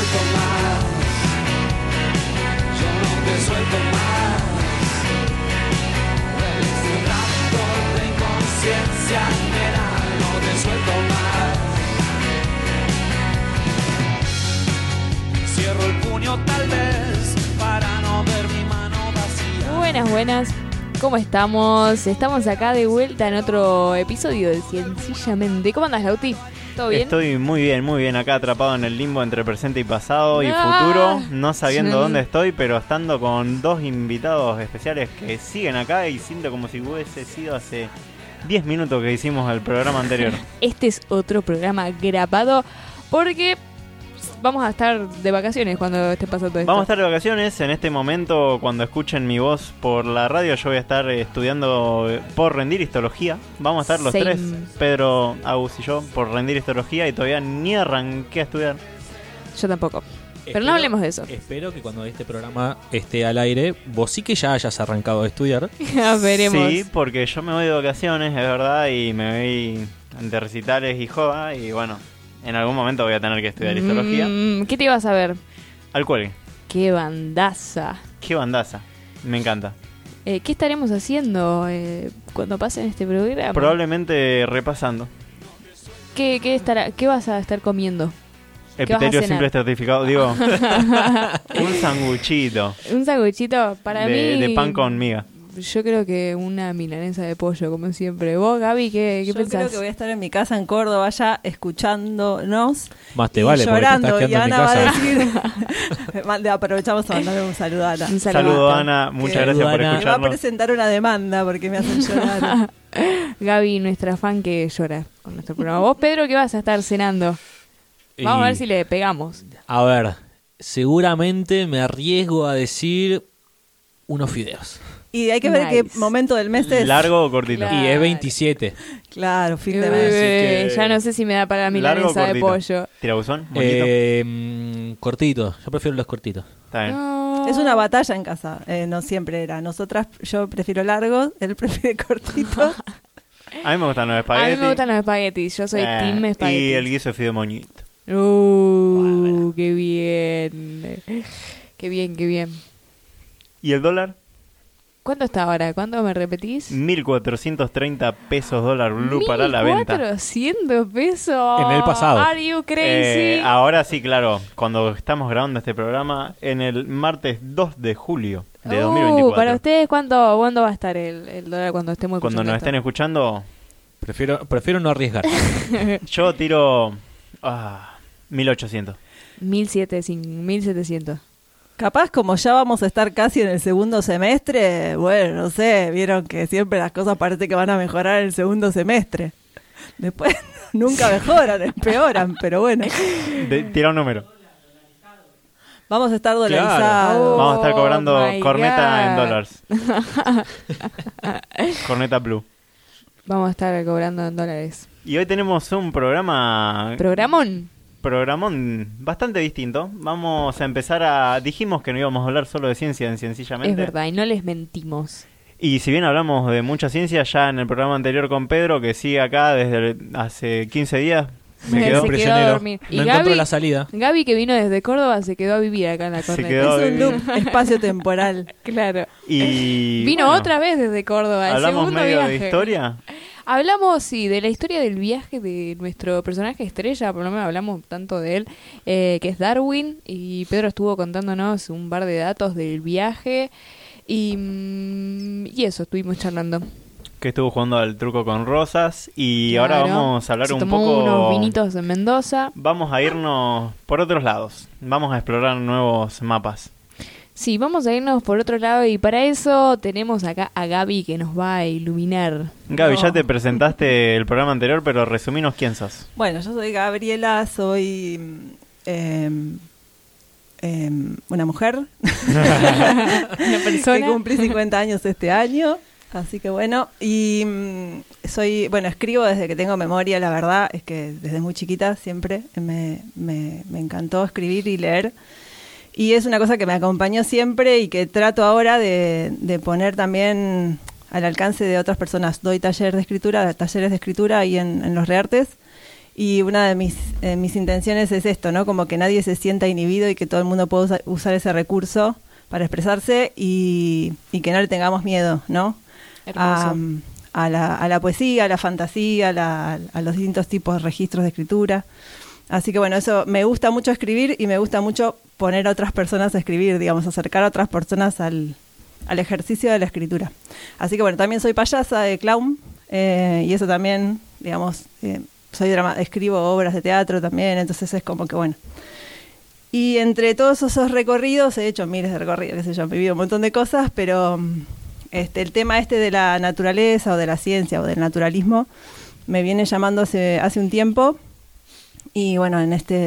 suelto más, yo no te suelto más. Este rato de inconsciencia, nena, no te suelto más. Cierro el puño tal vez para no ver mi mano vacía. Buenas, buenas. ¿Cómo estamos? Estamos acá de vuelta en otro episodio de Sencillamente. ¿Cómo andas, Lauti? ¿Todo bien? Estoy muy bien. Acá atrapado en el limbo entre presente y pasado y futuro, no sabiendo dónde estoy, pero estando con dos invitados especiales que siguen acá y siento como si hubiese sido hace 10 minutos que hicimos el programa anterior. Este es otro programa grabado porque vamos a estar de vacaciones cuando esté pasando esto. Vamos a estar de vacaciones. En este momento, cuando escuchen mi voz por la radio, yo voy a estar estudiando por rendir histología. Vamos a estar los tres, Pedro, Agus y yo, por rendir histología y todavía ni arranqué a estudiar. Yo tampoco. Pero no hablemos de eso. Espero que cuando este programa esté al aire, vos sí que ya hayas arrancado a estudiar. Veremos. Sí, porque yo me voy de vacaciones, es verdad, y me voy de recitales y joda, y bueno, en algún momento voy a tener que estudiar histología. ¿Qué te ibas a ver? Al cuelgue. ¡Qué bandaza! Qué bandaza. Me encanta. ¿Qué estaremos haciendo cuando pasen este programa? Probablemente repasando. ¿Qué vas a estar comiendo? Epitelio simple estratificado. Digo, un sanguchito. Un sanguchito para mí. De pan con miga. Yo creo que una milanesa de pollo, como siempre. ¿Vos, Gaby, qué pensás? Yo creo que voy a estar en mi casa en Córdoba ya escuchándonos. Más te vale, llorando, porque te estás y quedando Ana en mi casa. va a decir... Aprovechamos para mandarle un saludo a Ana. Un saludo, Ana. Muchas gracias por Me va a escucharnos. presentar una demanda porque me hacen llorar. Gaby, nuestra fan que llora con nuestro programa. Vos, Pedro, ¿qué vas a estar cenando? Vamos a ver si le pegamos. A ver, seguramente me arriesgo a decir unos fideos. Y hay que ver qué momento del mes es. ¿Largo o cortito? Claro. Y es 27. Claro, fin de mes. que Ya no sé si me da para la milanesa de pollo. ¿Tirabuzón? Cortito. Yo prefiero los cortitos. Está bien. No. Es una batalla en casa. No siempre era. Yo prefiero largos, él prefiere cortitos. A mí me gustan los A espaguetis. mí me gustan los espaguetis. Yo soy team espaguetis. Y el guiso de fideo moñito. Qué bien. Qué bien. ¿Y el dólar? ¿Cuánto está ahora? ¿Cuánto me repetís? 1.430 pesos dólar blue para la venta. 1.400 pesos. En el pasado. Are you crazy? Ahora sí, claro. Cuando estamos grabando este programa, en el martes 2 de julio de 2024. Para ustedes, ¿cuándo va a estar el dólar cuando estemos escuchando Cuando nos esto? estén escuchando, Prefiero no arriesgar. yo tiro 1.800. 1.700. Capaz como ya vamos a estar casi en el segundo semestre, bueno, no sé, vieron que siempre las cosas parece que van a mejorar en el segundo semestre. Después nunca mejoran, empeoran, pero bueno. Tira un número. Vamos a estar dolarizados. Claro. Vamos a estar cobrando my corneta en God. dólares. Corneta blue. Vamos a estar cobrando en dólares. Y hoy tenemos un ¿Programón? programón bastante distinto. Vamos a empezar dijimos que no íbamos a hablar solo de ciencia sencillamente. Es verdad, y no les mentimos. Y si bien hablamos de mucha ciencia ya en el programa anterior con Pedro, que sigue acá desde hace 15 días, me quedó Se prisionero. a dormir. No Y encontró la salida. Gaby, que vino desde Córdoba, se quedó a vivir acá en la corneta. quedó- Es un loop espacio-temporal. Claro. y Vino bueno, otra vez desde Córdoba. El hablamos segundo medio viaje. de historia. Hablamos, sí, de la historia del viaje de nuestro personaje estrella, por lo menos hablamos tanto de él, que es Darwin, y Pedro estuvo contándonos un par de datos del viaje, y eso, estuvimos charlando. Que estuvo jugando al truco con rosas. Y Claro. ahora vamos a hablar Se un tomó poco. unos vinitos en Mendoza. Vamos a irnos por otros lados. Vamos a explorar nuevos mapas. Sí, vamos a irnos por otro lado, y para eso tenemos acá a Gaby que nos va a iluminar. Gaby, No. ya te presentaste el programa anterior, pero resuminos quién sos. Bueno, yo soy Gabriela, soy una mujer Una que persona. cumplí 50 años este año. Así que bueno, y escribo desde que tengo memoria, la verdad es que desde muy chiquita siempre me encantó escribir y leer. Y es una cosa que me acompañó siempre y que trato ahora de poner también al alcance de otras personas. Doy talleres de escritura ahí en Los Reartes. Y una de mis intenciones es esto, ¿no? Como que nadie se sienta inhibido y que todo el mundo pueda usar ese recurso para expresarse y que no le tengamos miedo, ¿no? A la poesía, a la fantasía, a los distintos tipos de registros de escritura. Así que bueno, eso me gusta mucho escribir y me gusta mucho poner a otras personas a escribir, digamos, acercar a otras personas al ejercicio de la escritura. Así que bueno, también soy payasa de clown y eso también, digamos, escribo obras de teatro también, entonces es como que bueno. Y entre todos esos recorridos, he hecho miles de recorridos, qué sé yo, he vivido un montón de cosas, pero el tema de la naturaleza o de la ciencia o del naturalismo me viene llamando hace un tiempo. Y bueno,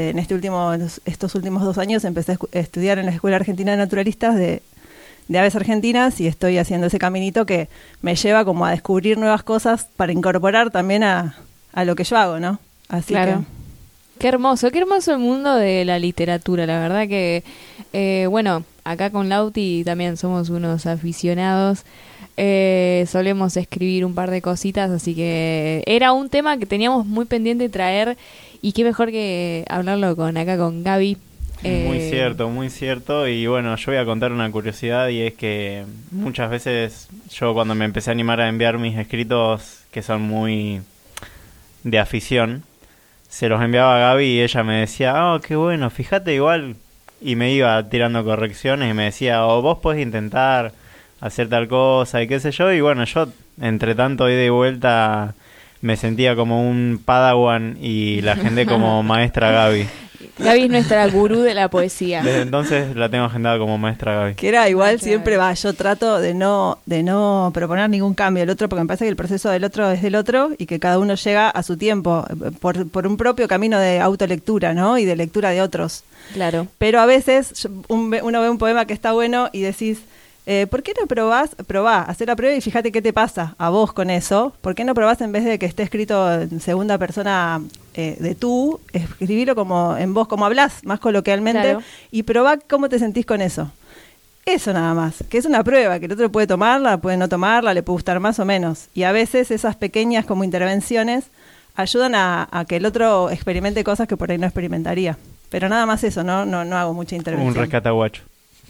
estos últimos 2 años empecé a estudiar en la Escuela Argentina de Naturalistas de Aves Argentinas y estoy haciendo ese caminito que me lleva como a descubrir nuevas cosas para incorporar también a lo que yo hago, ¿no? Así claro. que... Qué hermoso el mundo de la literatura, la verdad que, bueno, acá con Lauti también somos unos aficionados, solemos escribir un par de cositas, así que era un tema que teníamos muy pendiente de traer y qué mejor que hablarlo con Gaby. Muy cierto, y bueno, yo voy a contar una curiosidad y es que muchas veces yo cuando me empecé a animar a enviar mis escritos que son muy de afición, se los enviaba a Gaby y ella me decía, qué bueno, fíjate igual, y me iba tirando correcciones y me decía, vos podés intentar hacer tal cosa y qué sé yo, y bueno, yo entre tanto ida y vuelta me sentía como un padawan y la gente como maestra Gaby. Gaby es nuestra gurú de la poesía. Desde entonces la tengo agendada como maestra Gaby. Que era igual, siempre yo trato de no proponer ningún cambio del otro, porque me parece que el proceso del otro es del otro y que cada uno llega a su tiempo, por un propio camino de autolectura, ¿no? Y de lectura de otros. Claro. Pero a veces uno ve un poema que está bueno y decís, ¿por qué no probá, hacer la prueba y fíjate qué te pasa a vos con eso? ¿Por qué no probás en vez de que esté escrito en segunda persona de tú, escribirlo como en vos, como hablás, más coloquialmente, claro, y probá cómo te sentís con eso? Eso nada más, que es una prueba, que el otro puede tomarla, puede no tomarla, le puede gustar más o menos. Y a veces esas pequeñas como intervenciones ayudan a que el otro experimente cosas que por ahí no experimentaría. Pero nada más eso, no hago mucha intervención. Un rescataguacho.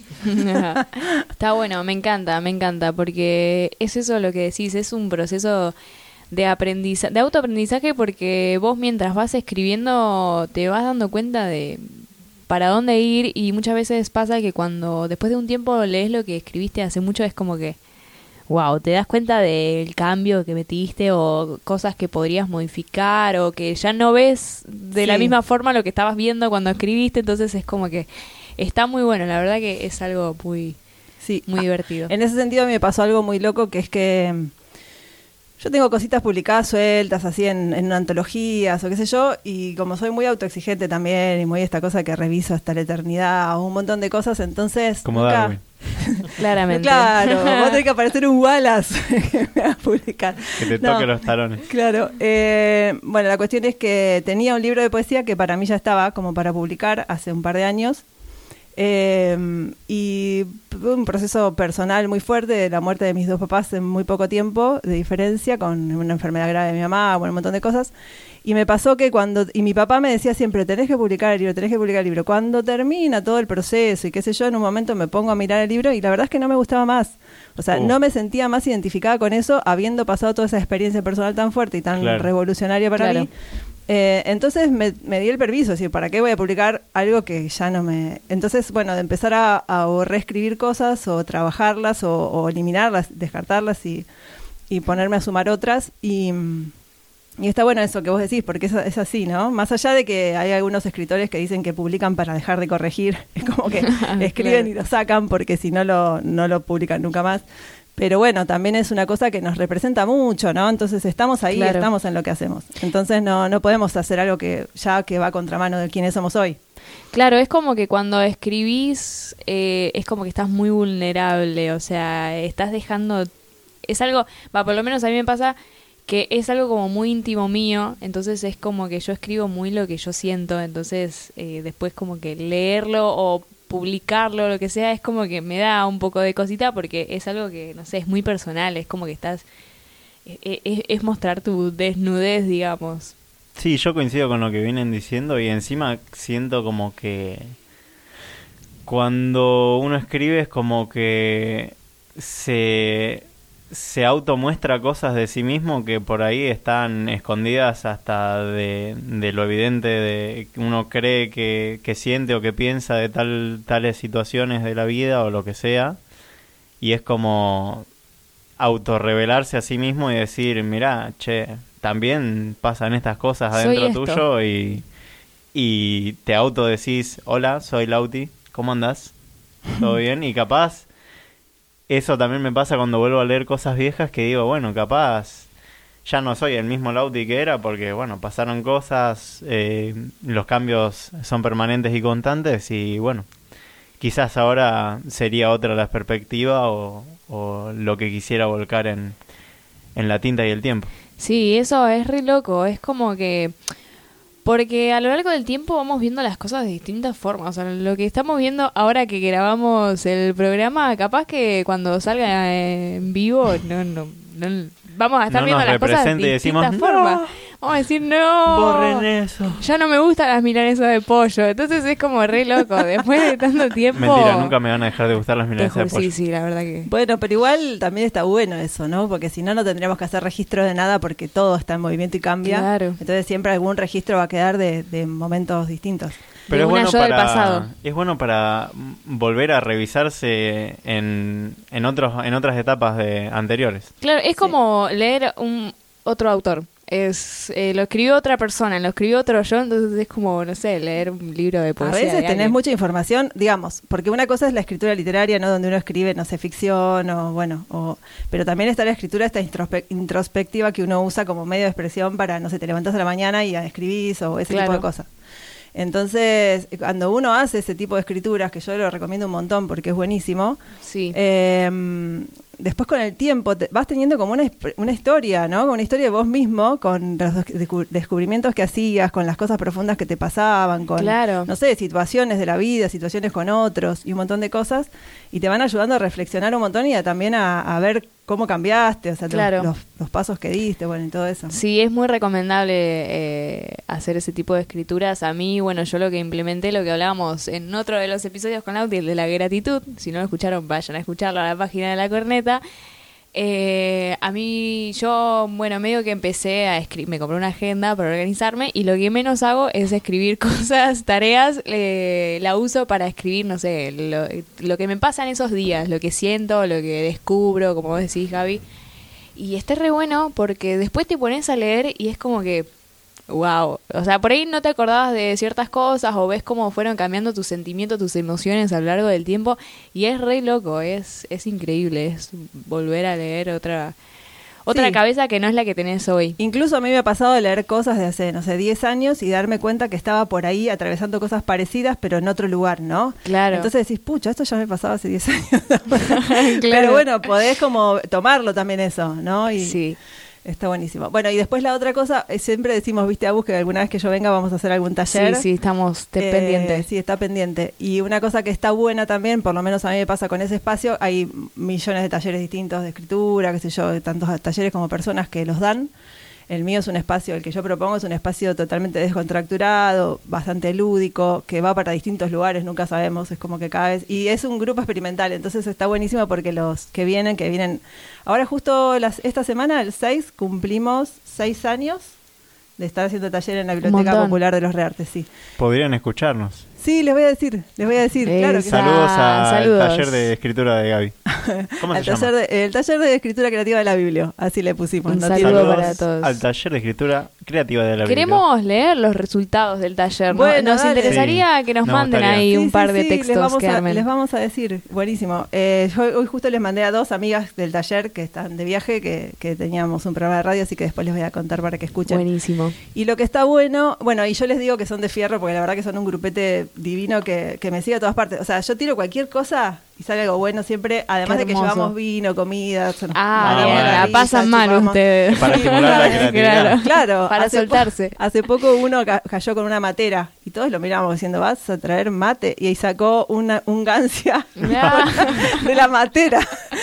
Está bueno, me encanta, porque es eso lo que decís, es un proceso de autoaprendizaje, porque vos mientras vas escribiendo te vas dando cuenta de para dónde ir, y muchas veces pasa que cuando después de un tiempo lees lo que escribiste hace mucho, es como que wow, te das cuenta del cambio que metiste o cosas que podrías modificar o que ya no ves de la misma forma lo que estabas viendo cuando escribiste, entonces es como que está muy bueno, la verdad que es algo muy divertido. En ese sentido me pasó algo muy loco, que es que yo tengo cositas publicadas sueltas, así en antologías o qué sé yo, y como soy muy autoexigente también, y muy esta cosa que reviso hasta la eternidad, o un montón de cosas, entonces... Como Darwin. Claramente. Claro, va a tener que aparecer un Wallace que me va a publicar. Que te toque los talones. Claro. Bueno, la cuestión es que tenía un libro de poesía que para mí ya estaba como para publicar hace un par de años. Y tuve un proceso personal muy fuerte de la muerte de mis 2 papás en muy poco tiempo de diferencia, con una enfermedad grave de mi mamá, bueno, un montón de cosas. Y me pasó que y mi papá me decía siempre, tenés que publicar el libro. Cuando termina todo el proceso y qué sé yo, en un momento me pongo a mirar el libro y la verdad es que no me gustaba más. O sea, no me sentía más identificada con eso, habiendo pasado toda esa experiencia personal tan fuerte y tan revolucionaria para mí. Entonces me di el permiso, es decir, ¿para qué voy a publicar algo que ya no me...? Entonces, bueno, de empezar a reescribir cosas o trabajarlas o eliminarlas, descartarlas y ponerme a sumar otras. Y está bueno eso que vos decís, porque es así, ¿no? Más allá de que hay algunos escritores que dicen que publican para dejar de corregir, es como que escriben y lo sacan porque si no lo publican nunca más. Pero bueno, también es una cosa que nos representa mucho, ¿no? Entonces estamos ahí, estamos en lo que hacemos. Entonces no podemos hacer algo que va a contramano de quienes somos hoy. Claro, es como que cuando escribís es como que estás muy vulnerable, o sea, estás dejando... Es algo, por lo menos a mí me pasa que es algo como muy íntimo mío, entonces es como que yo escribo muy lo que yo siento, entonces después como que leerlo o publicarlo, lo que sea, es como que me da un poco de cosita porque es algo que, no sé, es muy personal, es como que estás... Es mostrar tu desnudez, digamos. Sí, yo coincido con lo que vienen diciendo y encima siento como que cuando uno escribe es como que se automuestra cosas de sí mismo que por ahí están escondidas hasta de lo evidente de que uno cree que siente o que piensa de tales situaciones de la vida o lo que sea, y es como autorrevelarse a sí mismo y decir, mirá, che, también pasan estas cosas adentro tuyo y te autodecís, hola, soy Lauti, ¿cómo andás? ¿Todo bien? Y capaz, eso también me pasa cuando vuelvo a leer cosas viejas que digo, bueno, capaz ya no soy el mismo Lauti que era porque, bueno, pasaron cosas, los cambios son permanentes y constantes y, bueno, quizás ahora sería otra la perspectiva o lo que quisiera volcar en la tinta y el tiempo. Sí, eso es re loco, es como que... Porque a lo largo del tiempo vamos viendo las cosas de distintas formas. O sea, lo que estamos viendo ahora que grabamos el programa, capaz que cuando salga en vivo, no vamos a estar viendo las cosas de distintas formas. Vamos a decir, no, borren eso. Ya no me gustan las milanesas de pollo. Entonces es como re loco. Después de tanto tiempo... Mentira, nunca me van a dejar de gustar las milanesas de pollo. Sí, la verdad que... Bueno, pero igual también está bueno eso, ¿no? Porque si no, no tendríamos que hacer registro de nada porque todo está en movimiento y cambia. Claro. Entonces siempre algún registro va a quedar de momentos distintos. Pero del pasado. Es bueno para volver a revisarse en otras etapas anteriores. Claro, es como leer otro autor. Lo escribió otra persona, lo escribió otro yo, entonces es como, no sé, leer un libro de poesía. A veces tenés mucha información, digamos, porque una cosa es la escritura literaria, ¿no? Donde uno escribe, no sé, ficción pero también está la escritura esta introspectiva que uno usa como medio de expresión para, no sé, te levantás a la mañana y escribís o ese tipo de cosas. Entonces, cuando uno hace ese tipo de escrituras, que yo lo recomiendo un montón porque es buenísimo, sí. Después con el tiempo vas teniendo como una historia, ¿no? Como una historia de vos mismo, con los descubrimientos que hacías, con las cosas profundas que te pasaban, con, no sé, situaciones de la vida, situaciones con otros y un montón de cosas, y te van ayudando a reflexionar un montón y también a ver cómo cambiaste, o sea, los pasos que diste, bueno, y todo eso. Sí, es muy recomendable hacer ese tipo de escrituras. A mí, bueno, yo lo que implementé, lo que hablábamos en otro de los episodios con Lauti, el de la gratitud, si no lo escucharon, vayan a escucharlo a la página de La Corneta. A mí, yo, bueno, medio que empecé a escribir, me compré una agenda para organizarme y lo que menos hago es escribir cosas, tareas, la uso para escribir, no sé, lo que me pasa en esos días, lo que siento, lo que descubro, como vos decís, Gaby. Y está re bueno porque después te pones a leer y es como que, wow, o sea, por ahí no te acordabas de ciertas cosas o ves cómo fueron cambiando tus sentimientos, tus emociones a lo largo del tiempo y es re loco, es increíble, es volver a leer otra cabeza que no es la que tenés hoy. Incluso a mí me ha pasado de leer cosas de hace, no sé, 10 años y darme cuenta que estaba por ahí atravesando cosas parecidas, pero en otro lugar, ¿no? Claro. Entonces decís, pucha, esto ya me pasaba hace 10 años. Claro. Pero bueno, podés como tomarlo también eso, ¿no? Y sí. Está buenísimo. Bueno, y después la otra cosa, siempre decimos, viste, Agus, que alguna vez que yo venga vamos a hacer algún taller. Sí, estamos pendientes. Sí, está pendiente. Y una cosa que está buena también, por lo menos a mí me pasa con ese espacio, hay millones de talleres distintos de escritura, qué sé yo, tantos talleres como personas que los dan. El mío es un espacio, el que yo propongo es un espacio totalmente descontracturado, bastante lúdico, que va para distintos lugares, nunca sabemos, es como que cada vez... Y es un grupo experimental, entonces está buenísimo porque los que vienen... Ahora justo esta semana, el 6, cumplimos 6 años de estar haciendo taller en la Biblioteca Popular de los Reartes, sí. Podrían escucharnos. Sí, les voy a decir, claro que saludos al taller de escritura de Gaby. ¿Cómo se llama? El taller de escritura creativa de la Biblia, así le pusimos. Un saludo para todos. Al taller de escritura creativa de la Biblia. Queremos leer los resultados del taller. Bueno, nos interesaría que nos manden ahí un par de textos que armen. Les vamos a decir, buenísimo. Hoy justo les mandé a 2 amigas del taller que están de viaje, que teníamos un programa de radio, así que después les voy a contar para que escuchen. Buenísimo. Y lo que está bueno, y yo les digo que son de fierro, porque la verdad que son un grupete divino que me sigue a todas partes. O sea, yo tiro cualquier cosa y sale algo bueno siempre, además de que llevamos vino, comida. Bien, la pasan mal ustedes. Para estimular la creatividad. Claro. Para soltarse. Hace poco uno cayó con una matera y todos lo miramos diciendo, ¿vas a traer mate? Y ahí sacó un gancia de la matera.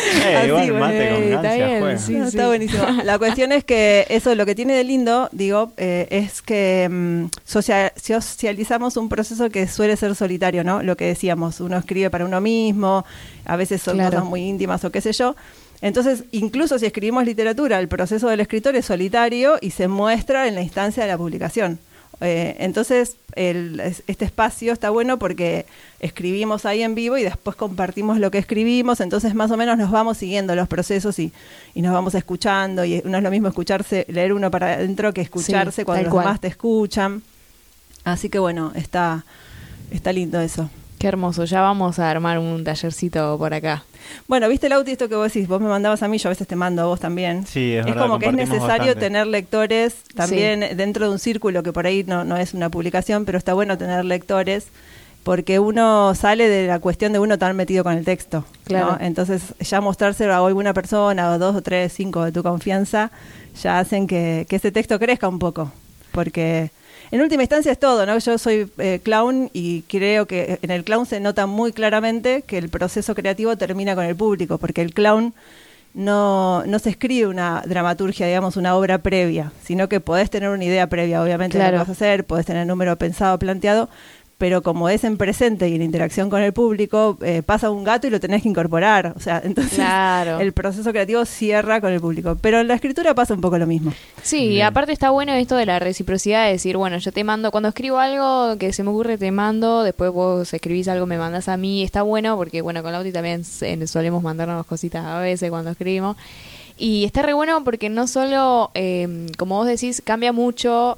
Igual bueno. mate con Está gancia, bien, juega. sí. No, está buenísimo. La cuestión es que eso, lo que tiene de lindo, digo, es que socializamos un proceso que suele ser solitario, ¿no? Lo que decíamos, uno escribe para uno mismo, a veces son Claro. cosas muy íntimas o qué sé yo. Entonces, incluso si escribimos literatura, el proceso del escritor es solitario y se muestra en la instancia de la publicación. Entonces, este espacio está bueno porque escribimos ahí en vivo y después compartimos lo que escribimos, entonces más o menos nos vamos siguiendo los procesos y nos vamos escuchando, y no es lo mismo leer uno para adentro que escucharse Sí, cuando tal los cual. demás te escuchan. Así que bueno, está lindo eso. Qué hermoso, ya vamos a armar un tallercito por acá. Bueno, ¿viste, Lauti, esto que vos decís? Vos me mandabas a mí, yo a veces te mando a vos también. Sí, es verdad, como que es compartimos necesario bastante. tener lectores también dentro de un círculo que por ahí no es una publicación, pero está bueno tener lectores porque uno sale de la cuestión de uno tan metido con el texto. Claro. ¿no? Entonces ya mostrárselo a alguna persona o 2 o 3, 5 de tu confianza ya hacen que ese texto crezca un poco. Porque en última instancia es todo, ¿no? Yo soy clown y creo que en el clown se nota muy claramente que el proceso creativo termina con el público, porque el clown no se escribe una dramaturgia, digamos, una obra previa, sino que podés tener una idea previa, obviamente, de lo que Claro. vas a hacer, podés tener el número pensado, planteado, pero como es en presente y en interacción con el público, pasa un gato y lo tenés que incorporar. O sea, entonces Claro. el proceso creativo cierra con el público. Pero en la escritura pasa un poco lo mismo. Sí, y Bien. aparte está bueno esto de la reciprocidad, de decir, bueno, yo te mando, cuando escribo algo que se me ocurre, te mando, después vos escribís algo, me mandas a mí, está bueno, porque bueno, con Lauti también solemos mandarnos cositas a veces cuando escribimos. Y está re bueno porque no solo, como vos decís, cambia mucho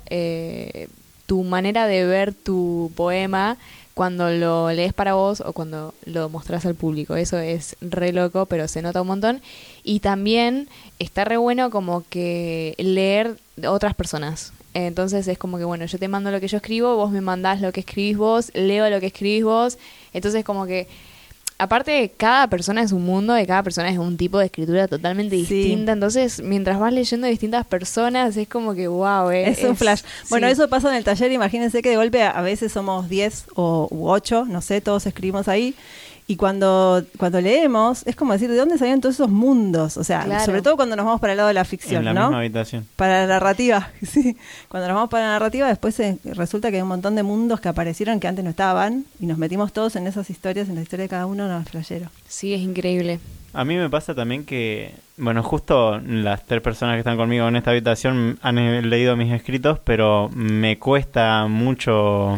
tu manera de ver tu poema cuando lo lees para vos o cuando lo mostrás al público. Eso es re loco, pero se nota un montón. Y también está re bueno como que leer de otras personas. Entonces es como que, bueno, yo te mando lo que yo escribo, vos me mandás lo que escribís vos, leo lo que escribís vos. Entonces como que, aparte, cada persona es un mundo y cada persona es un tipo de escritura totalmente Sí. distinta. Entonces, mientras vas leyendo distintas personas, es como que, wow, Es un flash. Bueno, sí. eso pasa en el taller. Imagínense que de golpe a veces somos 10 u 8, no sé, todos escribimos ahí. Y cuando leemos, es como decir, ¿de dónde salieron todos esos mundos? O sea, Claro. sobre todo cuando nos vamos para el lado de la ficción, En la ¿no? misma habitación. Para la narrativa, sí. Cuando nos vamos para la narrativa, después resulta que hay un montón de mundos que aparecieron que antes no estaban y nos metimos todos en esas historias, en la historia de cada uno, nos flashero. Sí, es increíble. A mí me pasa también que, bueno, justo las 3 personas que están conmigo en esta habitación han leído mis escritos, pero me cuesta mucho.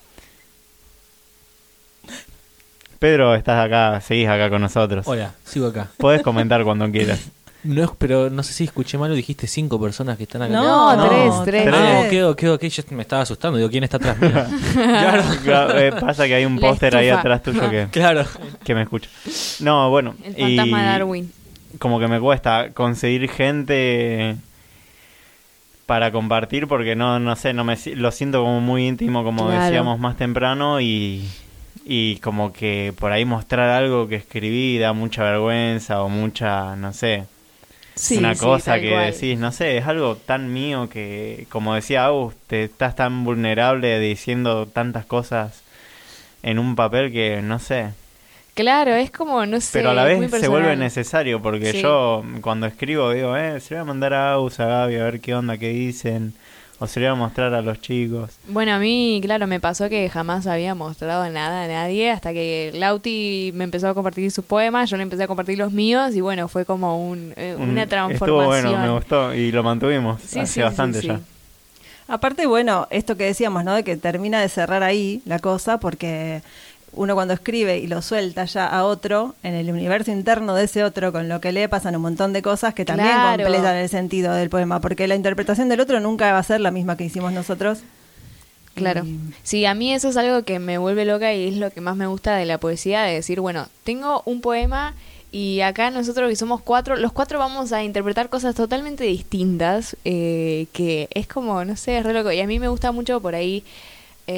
Pedro, estás acá, seguís acá con nosotros. Hola, sigo acá. Podés comentar cuando quieras. Pero no sé si escuché mal o dijiste 5 personas que están acá. No, no, tres. Ah, ok, yo me estaba asustando. Digo, ¿quién está atrás mío? Pasa que hay un La póster ahí estufa. atrás tuyo Claro. que me escucha. No, bueno. El fantasma de Darwin. Como que me cuesta conseguir gente para compartir porque no sé, lo siento como muy íntimo, como Claro. decíamos más temprano, y como que por ahí mostrar algo que escribí da mucha vergüenza o mucha, no sé, Sí, una sí, cosa tal que cual. decís, no sé, es algo tan mío que, como decía Agus, te estás tan vulnerable diciendo tantas cosas en un papel que, no sé. Claro, es como, no sé. Pero a la muy vez se personal. vuelve necesario porque Sí. yo cuando escribo digo, se lo voy a mandar a Agus, a Gaby, a ver qué onda, qué dicen, o se lo voy a mostrar a los chicos. Bueno, a mí, claro, me pasó que jamás había mostrado nada a nadie hasta que Lauti me empezó a compartir sus poemas, yo le empecé a compartir los míos y bueno, fue como una transformación. Estuvo bueno, me gustó y lo mantuvimos Sí, hace sí, bastante sí, ya. sí. Aparte, bueno, esto que decíamos, ¿no? De que termina de cerrar ahí la cosa, porque uno cuando escribe y lo suelta ya a otro, en el universo interno de ese otro, con lo que lee pasan un montón de cosas que también Claro. completan el sentido del poema, porque la interpretación del otro nunca va a ser la misma que hicimos nosotros. Claro. Y- Sí, a mí eso es algo que me vuelve loca y es lo que más me gusta de la poesía, de decir, bueno, tengo un poema y acá nosotros que somos 4, los 4 vamos a interpretar cosas totalmente distintas, que es como, no sé, es re loco. Y a mí me gusta mucho por ahí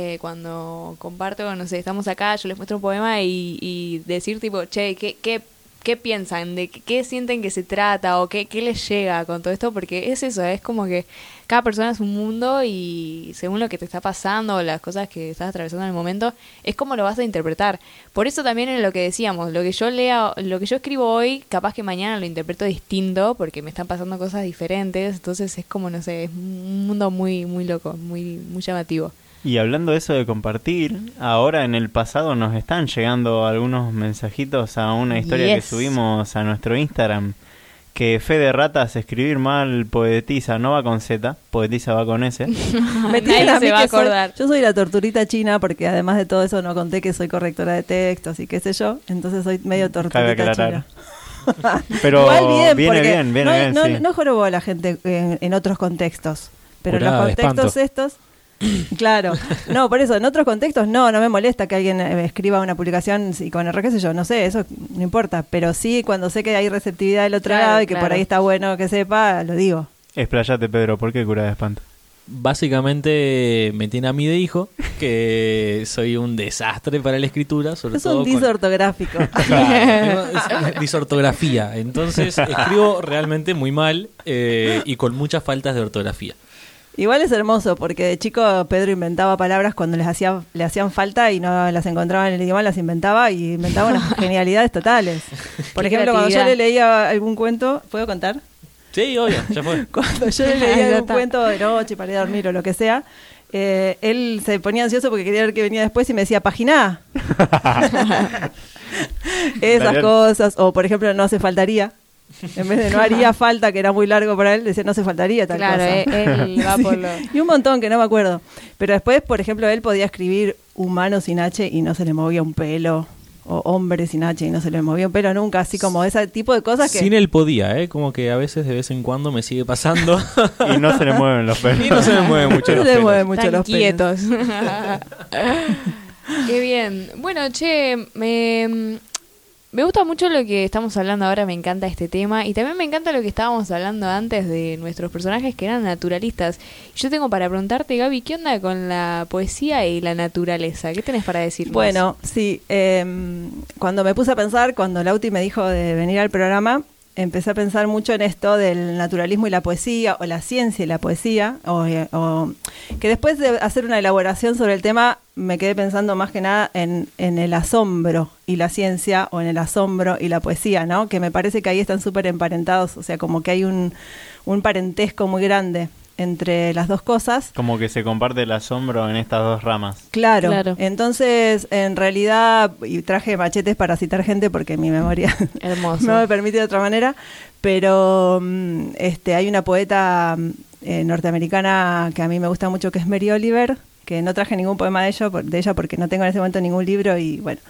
cuando comparto, no sé, estamos acá, yo les muestro un poema y decir tipo, che, ¿qué qué piensan, de qué sienten que se trata o qué les llega con todo esto, porque es eso, es como que cada persona es un mundo y según lo que te está pasando o las cosas que estás atravesando en el momento, es como lo vas a interpretar. Por eso también en lo que decíamos, lo que yo lea, lo que yo escribo hoy, capaz que mañana lo interpreto distinto porque me están pasando cosas diferentes, entonces es como, no sé, es un mundo muy muy loco, muy llamativo. Y hablando de eso de compartir, ahora en el pasado nos están llegando algunos mensajitos a una historia que subimos a nuestro Instagram, que Fede Ratas escribir mal poetiza, no va con Z, poetiza va con S. Me tienen Nadie a mí se va a que soy- acordar. yo soy la torturita china porque además de todo eso no conté que soy correctora de textos y qué sé yo, entonces soy medio Cabe torturita aclarar. china. Pero Igual viene porque bien, viene bien, no, sí. no jorobo a la gente en otros contextos, pero en los Curada de contextos espanto. estos, claro, no, por eso, en otros contextos no me molesta que alguien escriba una publicación y con error, qué sé yo, no sé, eso no importa, pero sí cuando sé que hay receptividad del otro Claro, lado y que claro. por ahí está bueno que sepa, lo digo. Explayate, Pedro, ¿por qué cura de espanto? Básicamente me tiene a mí de hijo, que soy un desastre para la escritura, sobre Es todo un con- disortográfico. Claro, es disortografía. Entonces escribo realmente muy mal y con muchas faltas de ortografía. Igual es hermoso porque de chico Pedro inventaba palabras cuando le hacían falta y no las encontraba en el idioma, las inventaba y inventaba unas genialidades totales. Por Qué ejemplo, cuando yo creatividad. le leía algún cuento, ¿puedo contar? Sí, obvio, ya fue. Cuando yo le Ya leía algún está. cuento de noche para ir a dormir o lo que sea, él se ponía ansioso porque quería ver qué venía después y me decía, página. Esas Bien. cosas. O, por ejemplo, no hace faltaría. En vez de no haría falta, que era muy largo para él, decía no hace faltaría tal Claro, cosa. él va Sí. por lo... Y un montón que no me acuerdo. Pero después, por ejemplo, él podía escribir humano sin H y no se le movía un pelo. O hombre sin H y no se le movía un pelo nunca. Así como ese tipo de cosas que... Sin él podía, como que a veces de vez en cuando me sigue pasando Y no se le mueven los pelos. y no se me mueve mucho no los se le pelos. mueven mucho Están los pelos. quietos. Qué bien. Bueno, che, me gusta mucho lo que estamos hablando ahora, me encanta este tema. Y también me encanta lo que estábamos hablando antes de nuestros personajes que eran naturalistas. Yo tengo para preguntarte, Gaby, ¿qué onda con la poesía y la naturaleza? ¿Qué tenés para decirnos? Bueno, sí. Cuando me puse a pensar, cuando Lauti me dijo de venir al programa, empecé a pensar mucho en esto del naturalismo y la poesía, o la ciencia y la poesía, o que después de hacer una elaboración sobre el tema, me quedé pensando más que nada en el asombro y la ciencia, o en el asombro y la poesía, ¿no? Que me parece que ahí están súper emparentados, o sea, como que hay un parentesco muy grande entre las dos cosas. Como que se comparte el asombro en estas dos ramas. Claro. Claro. Entonces, en realidad, y traje machetes para citar gente porque mi memoria Hermoso. no me permite de otra manera, pero hay una poeta norteamericana que a mí me gusta mucho, que es Mary Oliver, que no traje ningún poema de ella porque no tengo en ese momento ningún libro y bueno.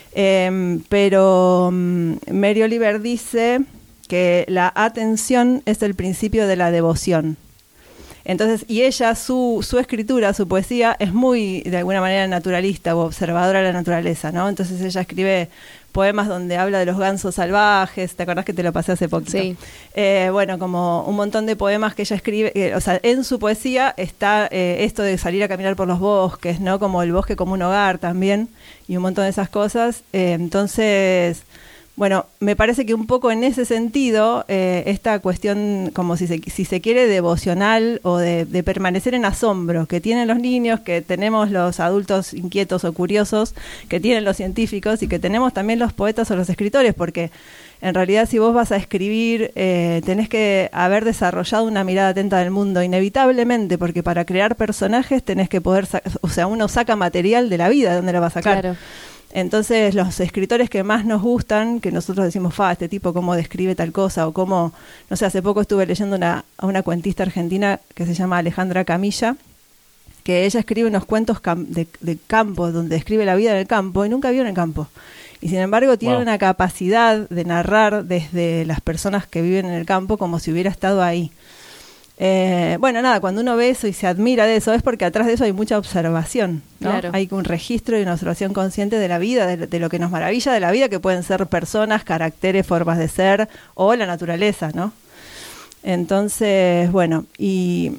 Pero Mary Oliver dice que la atención es el principio de la devoción. Entonces, y ella, su escritura, su poesía, es muy, de alguna manera, naturalista o observadora de la naturaleza, ¿no? Entonces ella escribe poemas donde habla de los gansos salvajes, ¿te acordás que te lo pasé hace poquito? Sí. Bueno, como un montón de poemas que ella escribe, o sea, en su poesía está esto de salir a caminar por los bosques, ¿no? Como el bosque como un hogar también, y un montón de esas cosas. Entonces... Bueno, me parece que un poco en ese sentido, esta cuestión, como si se quiere, devocional o de permanecer en asombro, que tienen los niños, que tenemos los adultos inquietos o curiosos, que tienen los científicos y que tenemos también los poetas o los escritores, porque en realidad si vos vas a escribir, tenés que haber desarrollado una mirada atenta del mundo, inevitablemente, porque para crear personajes tenés que poder, o sea, uno saca material de la vida, ¿de dónde lo va a sacar? Claro. Entonces, los escritores que más nos gustan, que nosotros decimos, este tipo cómo describe tal cosa, o cómo, no sé, hace poco estuve leyendo a una cuentista argentina que se llama Alejandra Camilla, que ella escribe unos cuentos de campo, donde describe la vida en el campo, y nunca vio en el campo. Y sin embargo tiene Wow. una capacidad de narrar desde las personas que viven en el campo como si hubiera estado ahí. Bueno, nada, cuando uno ve eso y se admira de eso, es porque atrás de eso hay mucha observación, ¿no? Claro. Hay un registro y una observación consciente de la vida, de lo que nos maravilla de la vida, que pueden ser personas, caracteres, formas de ser, o la naturaleza, ¿no? Entonces, bueno, y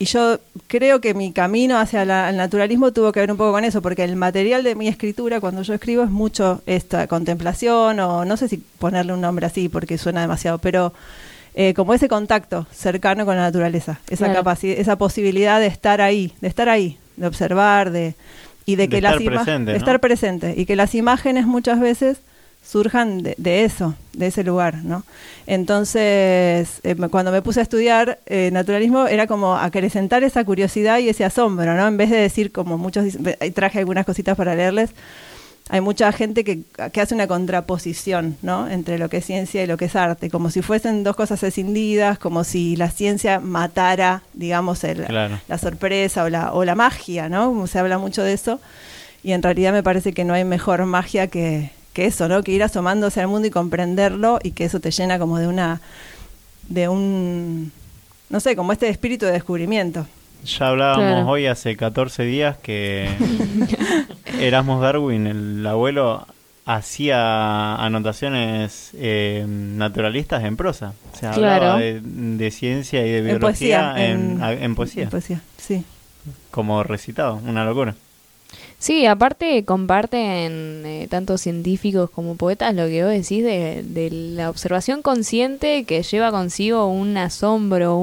y yo creo que mi camino hacia el naturalismo tuvo que ver un poco con eso, porque el material de mi escritura, cuando yo escribo, es mucho esta contemplación, o no sé si ponerle un nombre así porque suena demasiado, pero como ese contacto cercano con la naturaleza, esa capacidad, esa posibilidad de estar ahí, de observar, y de que las presente, ¿no? estar presente, y que las imágenes muchas veces surjan de eso, de ese lugar, ¿no? Entonces, cuando me puse a estudiar naturalismo, era como acrecentar esa curiosidad y ese asombro, ¿no? En vez de decir, como muchos dicen, traje algunas cositas para leerles, hay mucha gente que hace una contraposición, ¿no? Entre lo que es ciencia y lo que es arte, como si fuesen dos cosas escindidas, como si la ciencia matara, digamos, la sorpresa o la magia, ¿no? Como se habla mucho de eso, y en realidad me parece que no hay mejor magia que eso, ¿no? Que ir asomándose al mundo y comprenderlo, y que eso te llena como de un, no sé, como este espíritu de descubrimiento. Ya hablábamos hoy hace 14 días que Erasmus Darwin, el abuelo, hacía anotaciones naturalistas en prosa. O sea, hablaba de ciencia y de biología en poesía. En poesía, sí. Como recitado, una locura. Sí, aparte comparten tanto científicos como poetas lo que vos decís de la observación consciente que lleva consigo un asombro,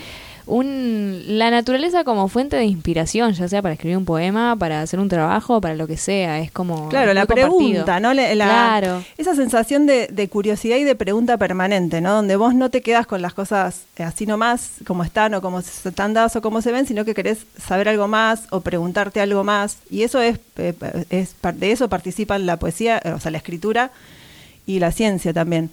la naturaleza como fuente de inspiración, ya sea para escribir un poema, para hacer un trabajo, para lo que sea, es como claro, la pregunta, ¿no? Claro. Esa sensación de curiosidad y de pregunta permanente, ¿no? Donde vos no te quedas con las cosas así nomás, como están o como están dadas o como se ven, sino que querés saber algo más o preguntarte algo más, y eso de eso participan la poesía, o sea, la escritura y la ciencia también.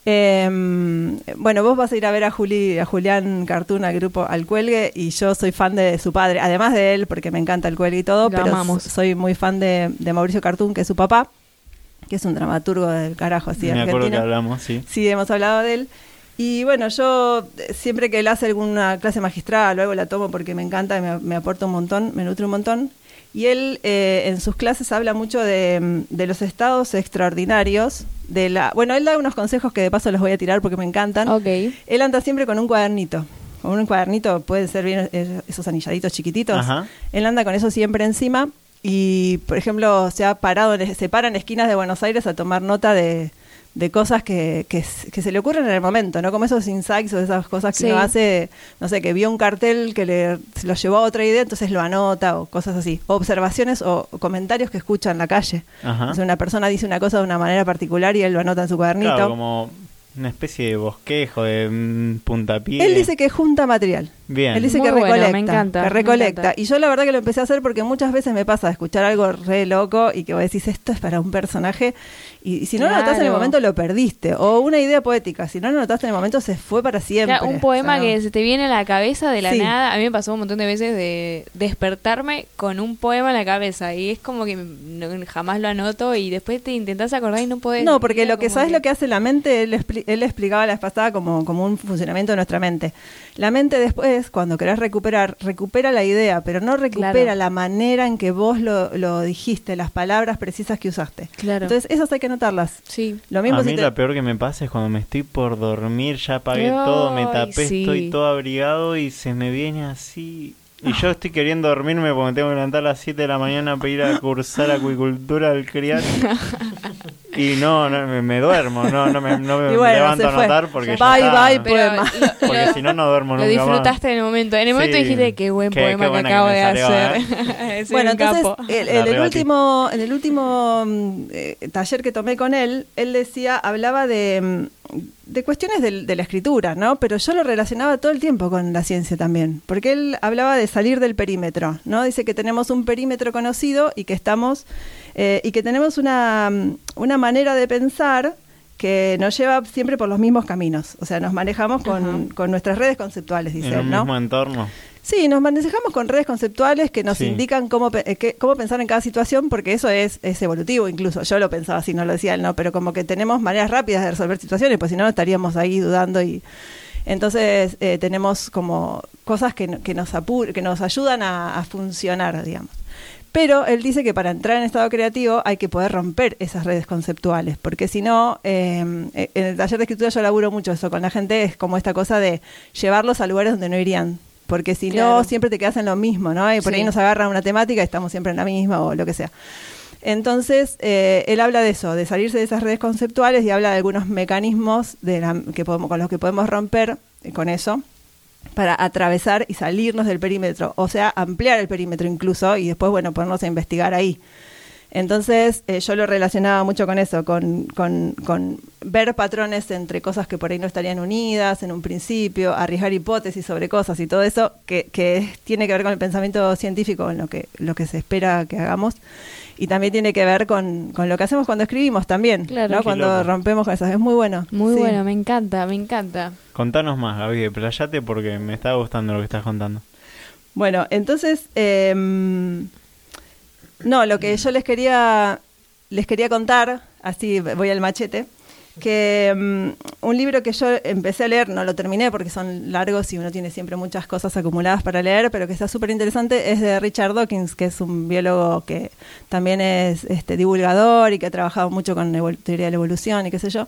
Bueno, vos vas a ir a ver a Julián Cartoon, al grupo Al Cuelgue, y yo soy fan de su padre, además de él, porque me encanta El Cuelgue y todo, pero soy muy fan de Mauricio Cartoon, que es su papá, que es un dramaturgo del carajo, así, me argentino. acuerdo que hablamos, sí. Sí, hemos hablado de él. Y bueno, yo siempre que él hace alguna clase magistral, luego la tomo porque me encanta y me aporta un montón, me nutre un montón. Y él en sus clases habla mucho de los estados extraordinarios. Bueno, él da unos consejos que de paso los voy a tirar porque me encantan. Okay. Él anda siempre con un cuadernito. Con un cuadernito, pueden ser bien esos anilladitos chiquititos. Ajá. Él anda con eso siempre encima. Y, por ejemplo, se para en esquinas de Buenos Aires a tomar nota de cosas que se le ocurren en el momento, ¿no? Como esos insights o esas cosas que uno hace, no sé, que vio un cartel que se lo llevó a otra idea, entonces lo anota, o cosas así. O observaciones o comentarios que escucha en la calle. Ajá. O sea, una persona dice una cosa de una manera particular y él lo anota en su cuadernito. Claro, como una especie de bosquejo, de puntapié. Él dice que junta material. Bien. Él dice muy que recolecta. Bueno, me encanta, que recolecta. Me encanta. Y yo la verdad que lo empecé a hacer porque muchas veces me pasa de escuchar algo re loco y que vos decís, esto es para un personaje. Y si no lo notaste en el momento, lo perdiste. O una idea poética, si no lo notaste en el momento, se fue para siempre. Claro, un poema que se te viene a la cabeza de la Sí. nada. A mí me pasó un montón de veces de despertarme con un poema en la cabeza. Y es como que jamás lo anoto y después te intentás acordar y no podés. No, porque lo que sabes lo que hace la mente, él explicaba la vez pasada como un funcionamiento de nuestra mente. La mente después, cuando querés recupera la idea, pero no recupera la manera en que vos lo dijiste, las palabras precisas que usaste. Claro. Entonces, esas hay que anotarlas. Sí. Lo mismo a mí la peor que me pasa es cuando me estoy por dormir, ya apagué todo, me tapé, estoy todo abrigado y se me viene así. Y yo estoy queriendo dormirme porque me tengo que levantar a las 7 de la mañana para ir a cursar acuicultura al criar. Y no me duermo, no me levanto a anotar porque bye, poema. Porque si no duermo nunca más. Lo disfrutaste en el momento. En el momento dijiste, qué buen poema que acabo de hacer. Bueno, entonces, en el último taller que tomé con él hablaba de cuestiones de la escritura, ¿no? Pero yo lo relacionaba todo el tiempo con la ciencia también, porque él hablaba de salir del perímetro, ¿no? Dice que tenemos un perímetro conocido y que estamos y que tenemos una manera de pensar que nos lleva siempre por los mismos caminos, o sea, nos manejamos con nuestras redes conceptuales, dice él, ¿no? En el mismo entorno. Sí, nos manejamos con redes conceptuales que nos indican cómo pensar en cada situación, porque eso es evolutivo incluso. Yo lo pensaba así, no lo decía él, no, pero como que tenemos maneras rápidas de resolver situaciones, pues si no estaríamos ahí dudando y entonces tenemos como cosas que nos ayudan a funcionar, digamos. Pero él dice que para entrar en estado creativo hay que poder romper esas redes conceptuales, porque si no, en el taller de escritura yo laburo mucho eso con la gente, es como esta cosa de llevarlos a lugares donde no irían porque si Claro. no, siempre te quedas en lo mismo, ¿no? Y por ahí Sí. nos agarra una temática y estamos siempre en la misma o lo que sea. Entonces, él habla de eso, de salirse de esas redes conceptuales y habla de algunos mecanismos con los que podemos romper con eso para atravesar y salirnos del perímetro, o sea, ampliar el perímetro incluso y después, bueno, ponernos a investigar ahí. Entonces, yo lo relacionaba mucho con eso, con ver patrones entre cosas que por ahí no estarían unidas en un principio, arriesgar hipótesis sobre cosas y todo eso, que tiene que ver con el pensamiento científico, en lo que se espera que hagamos. Y también tiene que ver con lo que hacemos cuando escribimos también, Claro. ¿no? Qué Cuando loco. rompemos con esas. Es muy bueno. Muy Sí. bueno, me encanta, me encanta. Contanos más, Gaby, explayate porque me está gustando lo que estás contando. Bueno, entonces, no, lo que yo les quería contar, así voy al machete, que un libro que yo empecé a leer, no lo terminé porque son largos y uno tiene siempre muchas cosas acumuladas para leer, pero que está súper interesante, es de Richard Dawkins, que es un biólogo que también es divulgador y que ha trabajado mucho con teoría de la evolución y qué sé yo.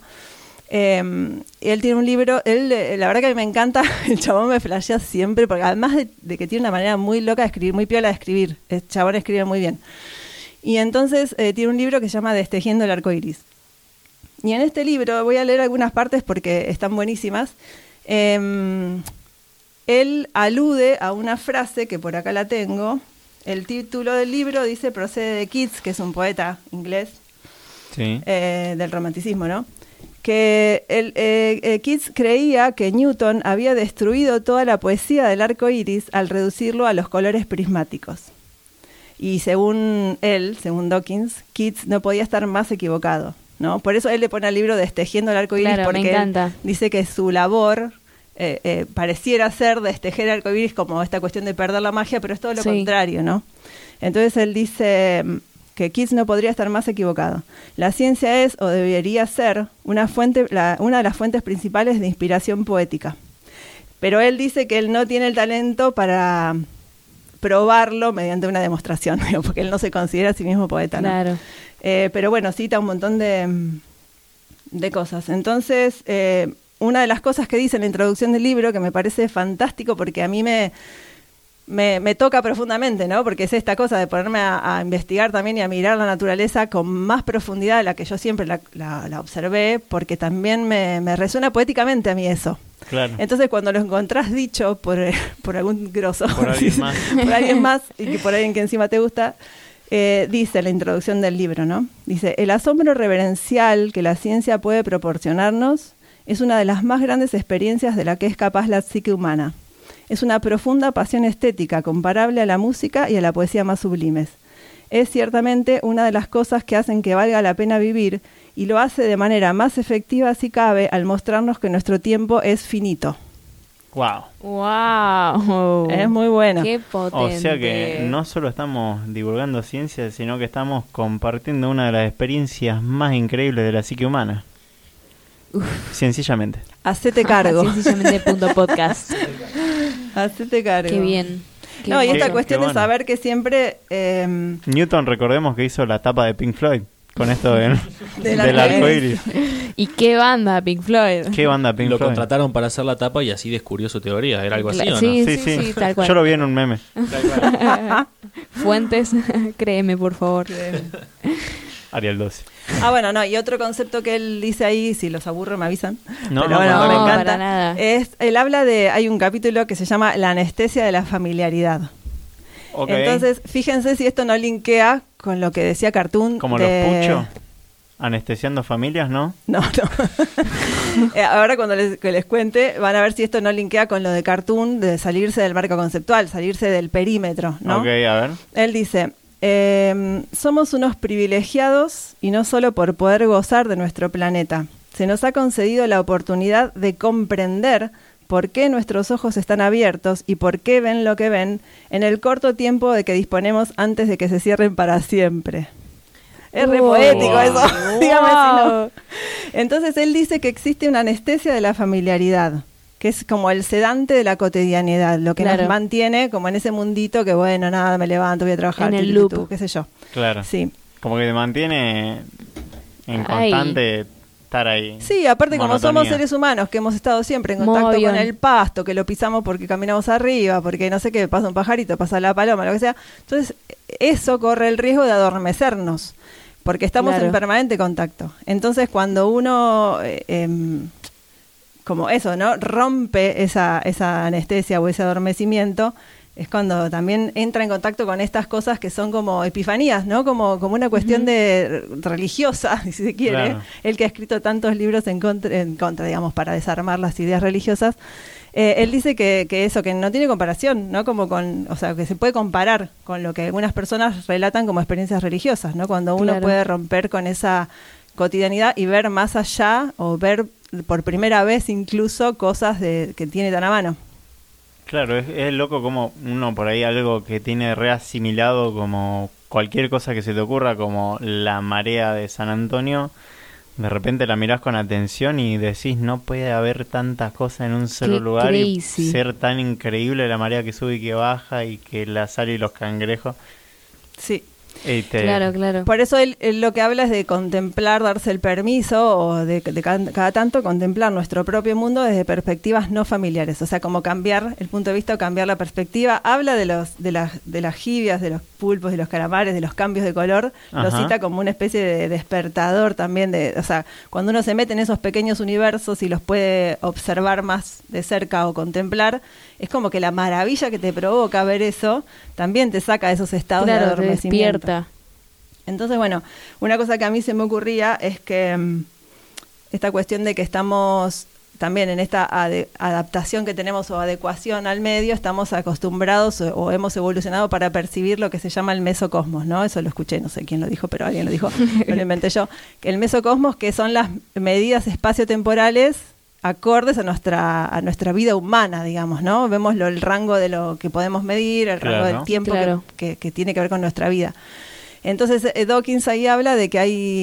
Él tiene un libro, la verdad que a mí me encanta, el chabón me flashea siempre, porque además de que tiene una manera muy loca de escribir, muy piola de escribir, el chabón escribe muy bien. Y entonces tiene un libro que se llama Destejiendo el arco iris. Y en este libro, voy a leer algunas partes porque están buenísimas, él alude a una frase que por acá la tengo. El título del libro dice Procede de Keats, que es un poeta inglés Sí. del romanticismo, ¿no? Que Keats creía que Newton había destruido toda la poesía del arco iris al reducirlo a los colores prismáticos. Y según él, según Dawkins, Keats no podía estar más equivocado, ¿no? Por eso él le pone al libro Destejiendo el arco iris, Claro, me porque él encanta. dice que su labor pareciera ser destejer el arco iris como esta cuestión de perder la magia, pero es todo lo Sí. contrario, ¿no? Entonces él dice que Keats no podría estar más equivocado. La ciencia es, o debería ser, una de las fuentes principales de inspiración poética. Pero él dice que él no tiene el talento para probarlo mediante una demostración, digo, porque él no se considera a sí mismo poeta, ¿no? Claro. Pero bueno, cita un montón de cosas. Entonces, una de las cosas que dice en la introducción del libro, que me parece fantástico porque a mí me toca profundamente, ¿no? Porque es esta cosa de ponerme a investigar también y a mirar la naturaleza con más profundidad de la que yo siempre la observé, porque también me resuena poéticamente a mí eso. Claro. Entonces, cuando lo encontrás dicho por algún grosso, Por alguien más. por alguien más, y que por alguien que encima te gusta, dice la introducción del libro, ¿no? Dice, el asombro reverencial que la ciencia puede proporcionarnos es una de las más grandes experiencias de la que es capaz la psique humana. Es una profunda pasión estética comparable a la música y a la poesía más sublimes. Es ciertamente una de las cosas que hacen que valga la pena vivir y lo hace de manera más efectiva si cabe al mostrarnos que nuestro tiempo es finito. Wow. Wow. Es muy bueno. Qué potente. O sea que no solo estamos divulgando ciencia, sino que estamos compartiendo una de las experiencias más increíbles de la psique humana. Sencillamente. Hacete cargo. Sencillamente punto podcast. Hacete cargo. Qué bien. Qué No, y esta bueno. Qué cuestión bueno. de saber que siempre... Newton, recordemos que hizo la tapa de Pink Floyd con esto Del del arco iris. ¿Y qué banda, Pink Floyd? ¿Qué banda Pink Lo Floyd? contrataron para hacer la tapa y así descubrió su teoría. ¿Era algo así o no? Sí, sí, tal cual. Yo lo vi en un meme. Fuentes, créeme, por favor. Arial 12. bueno, no, y otro concepto que él dice ahí, si los aburro me avisan. No, Pero no, bueno, no, me no, encanta. para nada. Él habla de, hay un capítulo que se llama La anestesia de la familiaridad. Ok. Entonces, fíjense si esto no linkea con lo que decía Cartoon. Como de... los Pucho, anestesiando familias, ¿no? No. Ahora cuando les cuente, van a ver si esto no linkea con lo de Cartoon, de salirse del marco conceptual, salirse del perímetro, ¿no? Ok, a ver. Él dice, somos unos privilegiados y no solo por poder gozar de nuestro planeta. Se nos ha concedido la oportunidad de comprender por qué nuestros ojos están abiertos y por qué ven lo que ven en el corto tiempo de que disponemos antes de que se cierren para siempre. Es re poético Wow. eso. Dígame si no. Entonces él dice que existe una anestesia de la familiaridad, que es como el sedante de la cotidianidad, lo que Claro. nos mantiene como en ese mundito que bueno, nada, me levanto, voy a trabajar, En el turutu, loop. qué sé yo. Claro. Sí. Como que te mantiene en Ay. constante estar ahí. Sí, aparte como Monotonía. somos seres humanos, que hemos estado siempre en contacto Muy con bien. el pasto, que lo pisamos porque caminamos arriba, porque no sé qué, pasa un pajarito, pasa la paloma, lo que sea. Entonces, eso corre el riesgo de adormecernos, porque estamos Claro. en permanente contacto. Entonces, cuando uno, como eso, ¿no? Rompe esa anestesia o ese adormecimiento, es cuando también entra en contacto con estas cosas que son como epifanías, ¿no? Como una cuestión de religiosa, si se quiere. Claro. Él que ha escrito tantos libros en contra, digamos, para desarmar las ideas religiosas. Él dice que eso, que no tiene comparación, ¿no? Como o sea, que se puede comparar con lo que algunas personas relatan como experiencias religiosas, ¿no? Cuando uno Claro. puede romper con esa cotidianidad y ver más allá o ver por primera vez incluso cosas que tiene tan a mano. Claro, es loco como uno por ahí algo que tiene reasimilado como cualquier cosa que se te ocurra, como la marea de San Antonio, de repente la mirás con atención y decís, no puede haber tantas cosas en un solo Qué lugar crazy. y ser tan increíble la marea que sube y que baja y que la sal y los cangrejos. Sí. Y Claro, claro. Por eso él lo que habla es de contemplar, darse el permiso o de cada tanto contemplar nuestro propio mundo desde perspectivas no familiares, o sea, como cambiar el punto de vista o cambiar la perspectiva. Habla de las jibias, de los pulpos, de los calamares, de los cambios de color, lo Ajá. cita como una especie de despertador también, o sea, cuando uno se mete en esos pequeños universos y los puede observar más de cerca o contemplar, es como que la maravilla que te provoca ver eso también te saca de esos estados de Claro, te adormecimiento. despierta. Entonces, bueno, una cosa que a mí se me ocurría es que esta cuestión de que estamos también en esta adaptación que tenemos o adecuación al medio, estamos acostumbrados o hemos evolucionado para percibir lo que se llama el mesocosmos, ¿no? Eso lo escuché, no sé quién lo dijo, pero alguien lo dijo, no lo inventé yo. Que el mesocosmos, que son las medidas espaciotemporales acordes a nuestra vida humana, digamos, ¿no? Vemos el rango de lo que podemos medir, el rango Claro. del tiempo Claro. que tiene que ver con nuestra vida. Entonces Dawkins ahí habla de que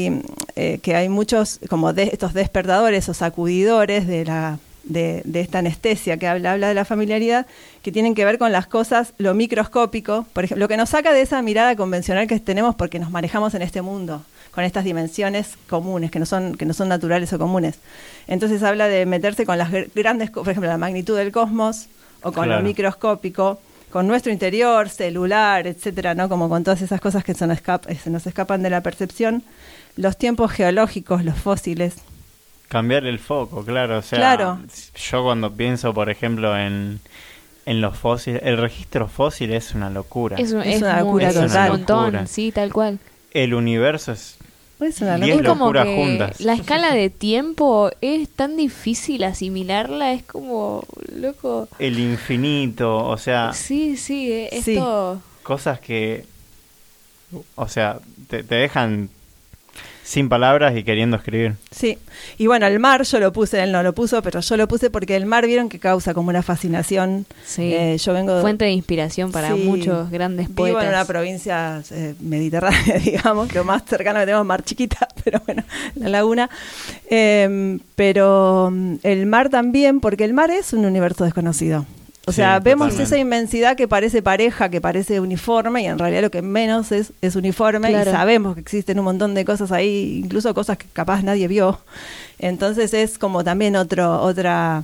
hay muchos como estos despertadores o sacudidores de esta anestesia que habla de la familiaridad, que tienen que ver con las cosas, lo microscópico, por ejemplo, lo que nos saca de esa mirada convencional que tenemos porque nos manejamos en este mundo con estas dimensiones comunes que no son naturales o comunes. Entonces habla de meterse con las grandes, por ejemplo, la magnitud del cosmos o con Claro. lo microscópico, con nuestro interior, celular, etcétera, ¿no? Como con todas esas cosas que se nos escapan de la percepción, los tiempos geológicos, los fósiles. Cambiar el foco, claro. O sea, Claro. yo cuando pienso, por ejemplo, en los fósiles, el registro fósil es una locura. Es una muy- locura es total. un montón, Locura. sí, tal cual. El universo es... Es una 10 Es locura. como locuras que juntas. la escala de tiempo es tan difícil asimilarla, es como, loco. el infinito, o sea, Sí, sí, Sí. esto... cosas que, o sea, te dejan sin palabras y queriendo escribir. Sí, y bueno, el mar yo lo puse, él no lo puso, pero yo lo puse porque el mar vieron que causa como una fascinación. Sí. Yo vengo Fuente de inspiración para Sí. muchos grandes Vivo en una poetas. provincia mediterránea, digamos, que lo más cercano que tenemos es Mar Chiquita, pero bueno, la laguna. Pero el mar también, porque el mar es un universo desconocido. O Sí, sea, vemos totalmente. esa inmensidad que parece pareja, que parece uniforme, y en realidad lo que menos es uniforme, Claro. y sabemos que existen un montón de cosas ahí, incluso cosas que capaz nadie vio. Entonces es como también otra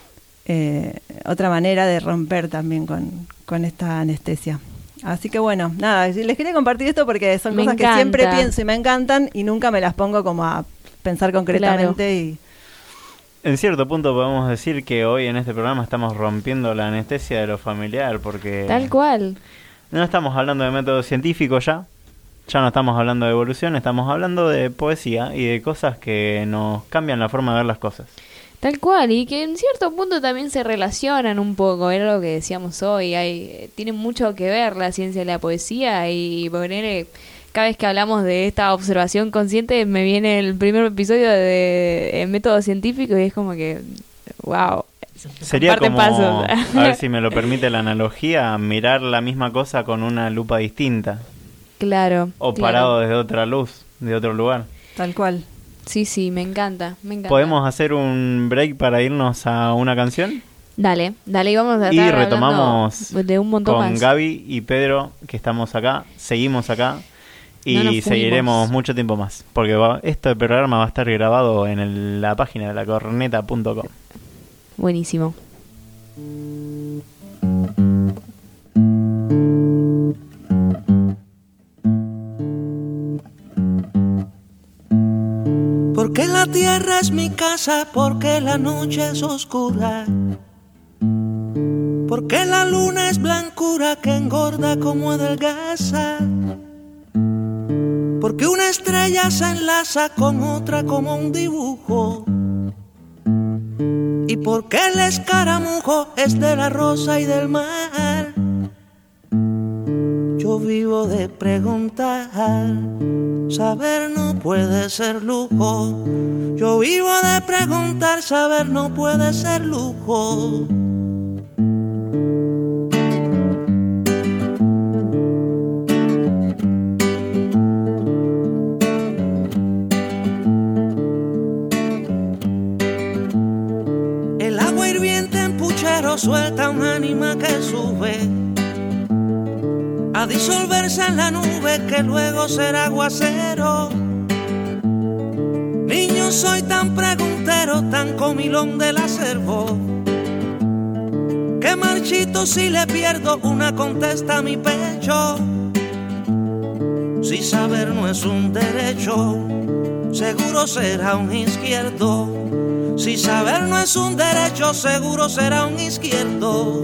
manera de romper también con esta anestesia. Así que bueno, nada, les quería compartir esto porque son Me cosas que encanta. siempre pienso y me encantan y nunca me las pongo como a pensar concretamente. Y En cierto punto podemos decir que hoy en este programa estamos rompiendo la anestesia de lo familiar, porque Tal cual. no estamos hablando de método científico ya no estamos hablando de evolución, estamos hablando de poesía y de cosas que nos cambian la forma de ver las cosas. Tal cual, y que en cierto punto también se relacionan un poco, era lo que decíamos hoy, tienen mucho que ver la ciencia y la poesía, y poner, cada vez que hablamos de esta observación consciente me viene el primer episodio de método científico y es como que, wow. Sería Comparten como, pasos. a ver si me lo permite la analogía, mirar la misma cosa con una lupa distinta Claro. o claro. parado desde otra luz, de otro lugar. tal cual. Sí, sí, me encanta, me encanta. ¿Podemos hacer un break para irnos a una canción? Dale, y vamos a Y estar retomamos hablando de un montón con más. Gaby y Pedro, que estamos acá, seguimos acá. Y No nos fuimos. seguiremos mucho tiempo más. Porque este programa va a estar grabado en la página de lacorneta.com. Buenísimo. Porque la tierra es mi casa, porque la noche es oscura, porque la luna es blancura que engorda como adelgaza, porque una estrella se enlaza con otra como un dibujo, y porque el escaramujo es de la rosa y del mar. Yo vivo de preguntar, saber no puede ser lujo. Yo vivo de preguntar, saber no puede ser lujo. El agua hirviente en puchero suelta un ánima que sube a disolverse en la nube que luego será aguacero. Niño, soy tan preguntero, tan comilón del acervo, que marchito si le pierdo una contesta a mi pecho. Si saber no es un derecho, seguro será un izquierdo. Si saber no es un derecho, seguro será un izquierdo.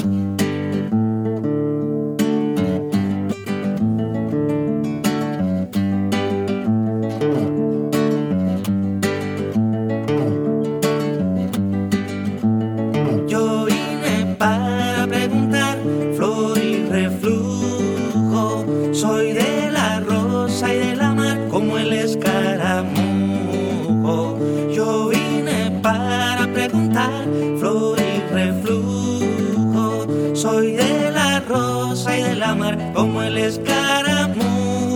Como el escaramujo.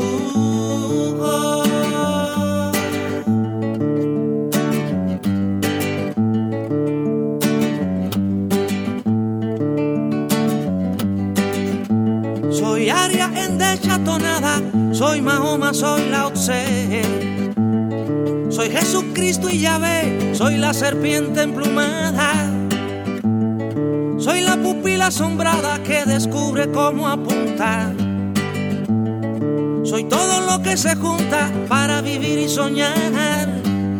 Soy Aria en deschatonada, soy Mahoma, soy Lao Tse, soy Jesucristo y Yahvé, soy la serpiente emplumada, soy la pupila asombrada que descubre cómo apuntar. Soy todo lo que se junta para vivir y soñar.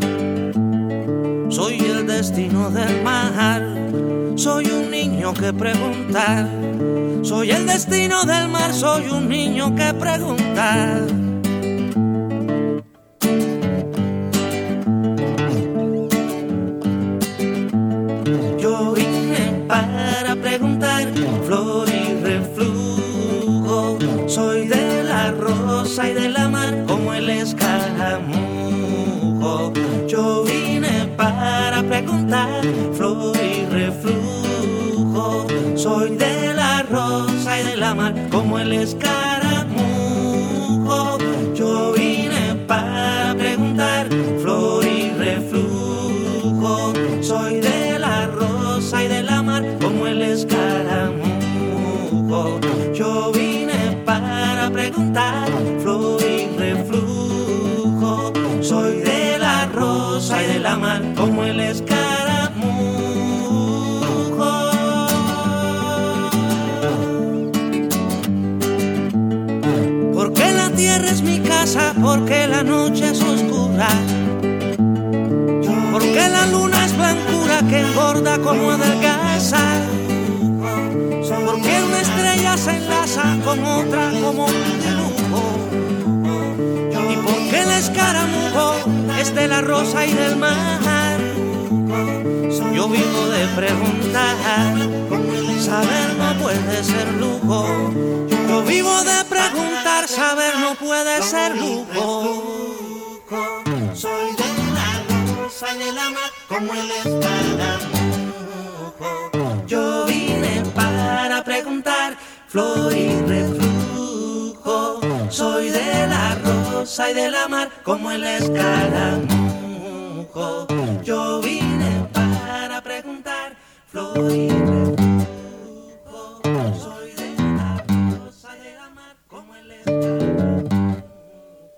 Soy el destino del mar. Soy un niño que pregunta. Soy el destino del mar. Soy un niño que pregunta. Yo vine para preguntar, flor y reflujo. Soy de la rosa y de la mar como el escaramujo. Yo vine para preguntar, flor y reflujo. Soy de la rosa y de la mar como el escaramujo. Yo vine para preguntar, flor y reflujo. Soy de la rosa y de la mar como el escaramujo. Yo vine para preguntar, flor y reflujo. Soy de la rosa y de la mar como el escaramujo. Porque la tierra es mi casa, porque la noche es oscura, porque la luna es blancura que engorda como adelgaza, porque una estrella se enlaza con otra como un dibujo, y porque el escaramujo es de la rosa y del mar. Yo vivo de preguntar, saber no puede ser lujo. Yo vivo de preguntar, saber no puede ser lujo. Soy de la rosa y de la mar como el escaramujo. Yo vine para preguntar, flor y reflujo. Soy de la rosa y de la mar como el escaramujo. Yo vine para preguntar, flor y reflujo. Soy de la rosa y de la mar como el escaramujo.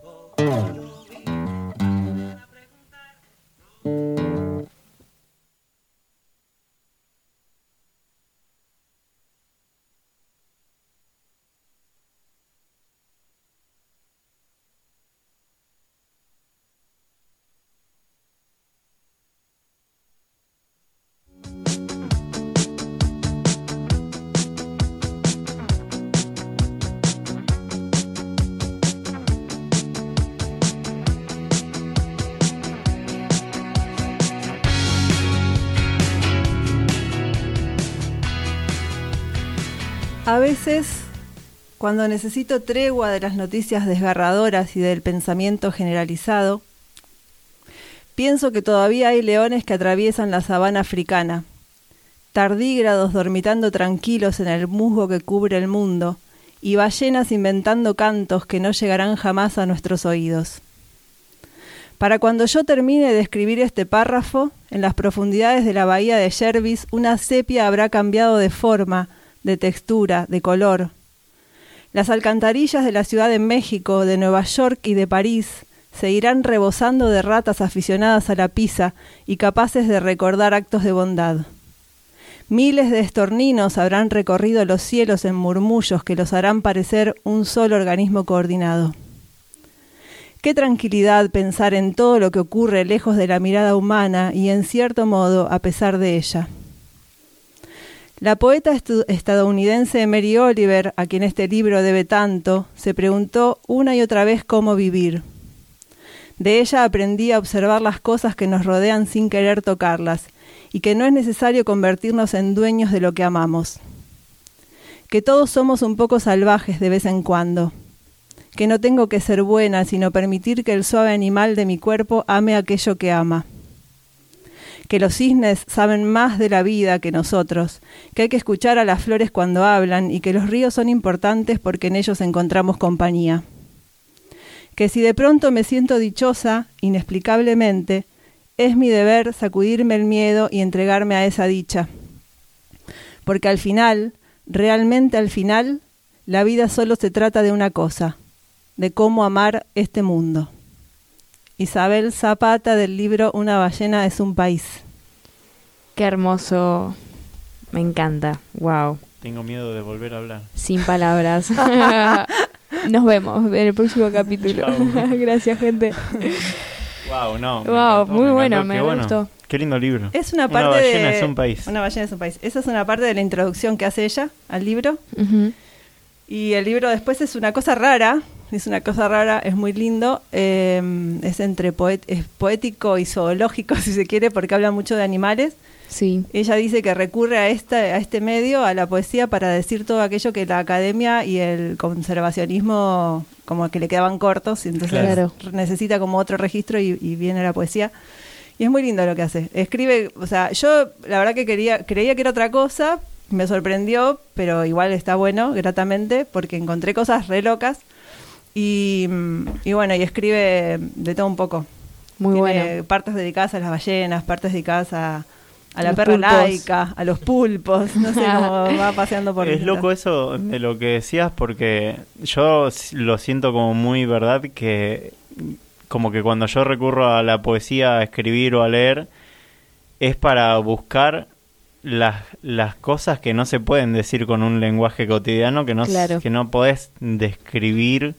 A veces, cuando necesito tregua de las noticias desgarradoras y del pensamiento generalizado, pienso que todavía hay leones que atraviesan la sabana africana, tardígrados dormitando tranquilos en el musgo que cubre el mundo, y ballenas inventando cantos que no llegarán jamás a nuestros oídos. Para cuando yo termine de escribir este párrafo, en las profundidades de la bahía de Jervis, una sepia habrá cambiado de forma, de textura, de color. Las alcantarillas de la Ciudad de México, de Nueva York y de París se irán rebosando de ratas aficionadas a la pizza y capaces de recordar actos de bondad. Miles de estorninos habrán recorrido los cielos en murmullos que los harán parecer un solo organismo coordinado. Qué tranquilidad pensar en todo lo que ocurre lejos de la mirada humana y, en cierto modo, a pesar de ella. La poeta estadounidense Mary Oliver, a quien este libro debe tanto, se preguntó una y otra vez cómo vivir. De ella aprendí a observar las cosas que nos rodean sin querer tocarlas, y que no es necesario convertirnos en dueños de lo que amamos. Que todos somos un poco salvajes de vez en cuando. Que no tengo que ser buena, sino permitir que el suave animal de mi cuerpo ame aquello que ama. Que los cisnes saben más de la vida que nosotros, que hay que escuchar a las flores cuando hablan y que los ríos son importantes porque en ellos encontramos compañía. Que si de pronto me siento dichosa, inexplicablemente, es mi deber sacudirme el miedo y entregarme a esa dicha. Porque al final, realmente al final, la vida solo se trata de una cosa, de cómo amar este mundo. Isabel Zapata, del libro Una ballena es un país. Qué hermoso. Me encanta. Wow. Tengo miedo de volver a hablar. Sin palabras. Nos vemos en el próximo capítulo. Gracias, gente. Wow, no. Wow, muy bueno, me bueno. gustó. Qué lindo libro. Es una parte Una ballena de... es un país. Una ballena es un país. Esa es una parte de la introducción que hace ella al libro. Ujú. Y el libro después es una cosa rara. Es una cosa rara, es muy lindo. Es entre es poético y zoológico, si se quiere, porque habla mucho de animales. Sí. Ella dice que recurre a este medio, a la poesía, para decir todo aquello que la academia y el conservacionismo como que le quedaban cortos, y entonces Claro. necesita como otro registro y viene la poesía. Y es muy lindo lo que hace. Escribe, o sea, yo la verdad que creía que era otra cosa, me sorprendió, pero igual está bueno, gratamente, porque encontré cosas re locas. Y bueno, y escribe de todo un poco. Muy Tiene bueno. partes dedicadas a las ballenas, partes dedicadas a la Los perra pulpos. laica, a los pulpos, no sé cómo va paseando por... Es loco eso de lo que decías, porque yo lo siento como muy verdad, que como que cuando yo recurro a la poesía, a escribir o a leer, es para buscar las cosas que no se pueden decir con un lenguaje cotidiano, que no, Claro. que no podés describir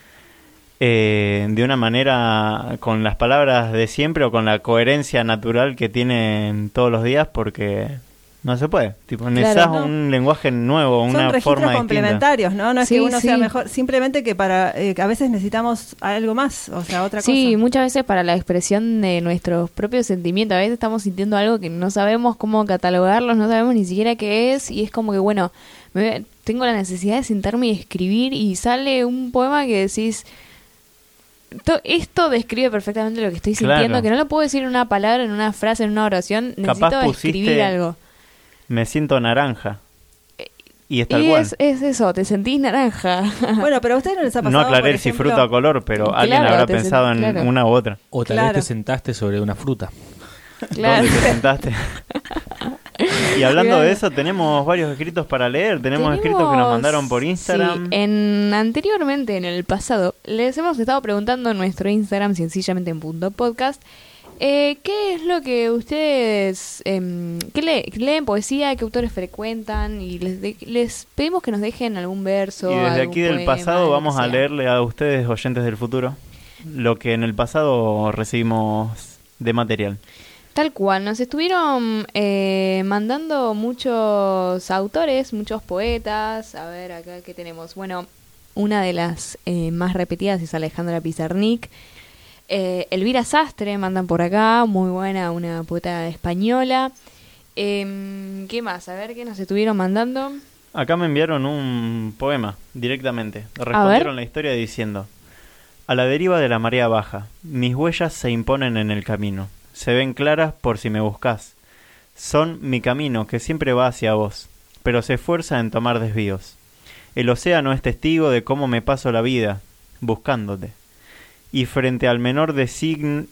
de una manera con las palabras de siempre o con la coherencia natural que tienen todos los días, porque no se puede. Tipo, necesitas ¿no? un lenguaje nuevo, Son una registros forma distinta. complementarios, ¿no? No es Sí, que uno sea sí. mejor, simplemente que para que a veces necesitamos algo más, o sea, otra Sí, cosa. muchas veces para la expresión de nuestros propios sentimientos. A veces estamos sintiendo algo que no sabemos cómo catalogarlos, no sabemos ni siquiera qué es, y es como que, bueno, tengo la necesidad de sentarme y escribir, y sale un poema que decís... Esto describe perfectamente lo que estoy Claro. sintiendo, que no lo puedo decir en una palabra, en una frase, en una oración. Necesito Capaz pusiste- escribir algo. Me siento naranja. Y es tal Y cual. es eso, te sentís naranja. Bueno, pero a ustedes no les ha pasado, No aclaré por si ejemplo, fruta o color, pero alguien Claro, habrá te pensado en claro. una u otra. O tal Claro. vez te sentaste sobre una fruta. Claro. ¿Dónde te sentaste? Y hablando Claro. de eso, tenemos varios escritos para leer. Tenemos escritos que nos mandaron por Instagram. Sí, anteriormente, en el pasado, les hemos estado preguntando en nuestro Instagram, sencillamente en .podcast, ¿qué es lo que ustedes leen poesía, qué autores frecuentan? Y les pedimos que nos dejen algún verso. Y desde algún aquí del poema, pasado lo que vamos a sea. leerle a ustedes, oyentes del futuro, lo que en el pasado recibimos de material. Tal cual, nos estuvieron mandando muchos autores, muchos poetas. A ver, acá qué tenemos. Bueno, una de las más repetidas es Alejandra Pizarnik. Elvira Sastre mandan por acá, muy buena, una poeta española. ¿Qué más? A ver, ¿qué nos estuvieron mandando? Acá me enviaron un poema directamente. Respondieron la historia diciendo: a la deriva de la marea baja, mis huellas se imponen en el camino. Se ven claras por si me buscas. Son mi camino que siempre va hacia vos, pero se esfuerza en tomar desvíos. El océano es testigo de cómo me paso la vida, buscándote. Y frente al menor designio...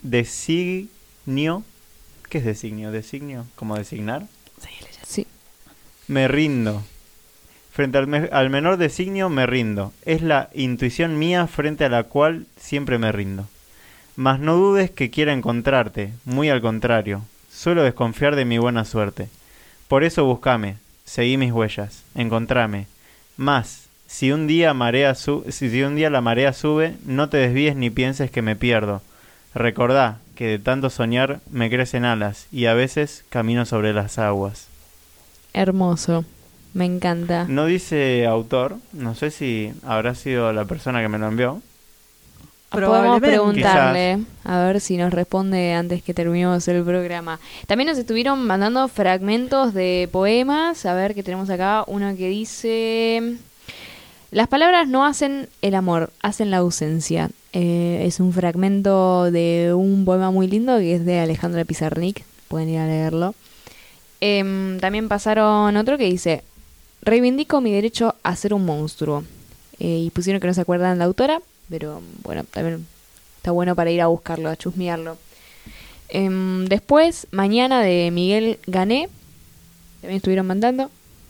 ¿Qué es designio? ¿Designio? ¿Cómo designar? Sí. Me rindo. Frente al menor designio me rindo. Es la intuición mía frente a la cual siempre me rindo. Mas no dudes que quiera encontrarte, muy al contrario. Suelo desconfiar de mi buena suerte. Por eso búscame, seguí mis huellas, encontrame. Mas, si un día la marea sube, no te desvíes ni pienses que me pierdo. Recordá que de tanto soñar me crecen alas y a veces camino sobre las aguas. Hermoso. Me encanta. No dice autor, no sé si habrá sido la persona que me lo envió. Podemos Probablemente. preguntarle, a ver si nos responde antes que terminemos el programa. También nos estuvieron mandando fragmentos de poemas. A ver qué tenemos acá. Uno que dice: las palabras no hacen el amor, hacen la ausencia. Es un fragmento de un poema muy lindo que es de Alejandra Pizarnik. Pueden ir a leerlo. También pasaron otro que dice: reivindico mi derecho a ser un monstruo. Y pusieron que no se acuerdan la autora, pero bueno, también está bueno para ir a buscarlo, a chusmearlo. Después, Mañana de Miguel Gané. También estuvieron mandando.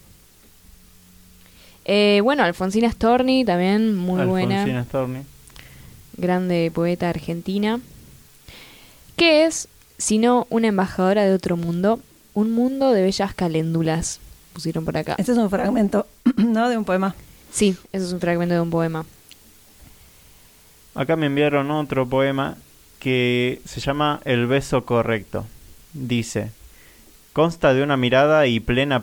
Bueno, Alfonsina Storni también, muy buena. Alfonsina Storni. Grande poeta argentina. ¿Qué es sino una embajadora de otro mundo? Un mundo de bellas caléndulas. Pusieron por acá. Este es un fragmento, ¿no? De un poema. Sí, eso es un fragmento de un poema. Acá me enviaron otro poema que se llama El beso correcto. Dice: consta de una mirada y plena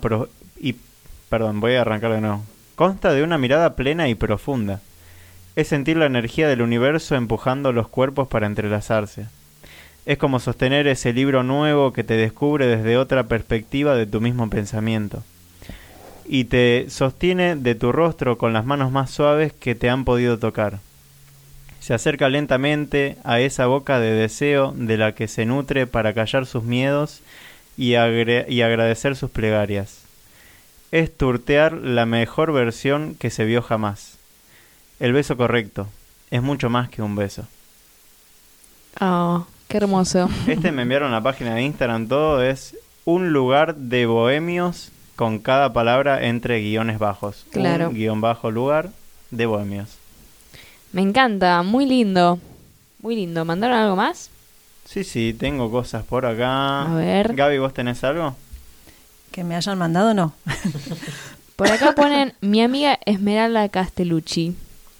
voy a arrancar de nuevo. Consta de una mirada plena y profunda. Es sentir la energía del universo empujando los cuerpos para entrelazarse. Es como sostener ese libro nuevo que te descubre desde otra perspectiva de tu mismo pensamiento. Y te sostiene de tu rostro con las manos más suaves que te han podido tocar. Se acerca lentamente a esa boca de deseo de la que se nutre para callar sus miedos y agradecer sus plegarias. Es turtear la mejor versión que se vio jamás. El beso correcto es mucho más que un beso. Oh, qué hermoso. Me enviaron la página de Instagram, todo es un lugar de bohemios con cada palabra entre guiones bajos. Claro. Un guión bajo lugar de bohemios. Me encanta, muy lindo. Muy lindo. ¿Mandaron algo más? Sí, tengo cosas por acá. A ver. Gaby, ¿vos tenés algo? Que me hayan mandado, no. Por acá ponen mi amiga Esmeralda Castellucci.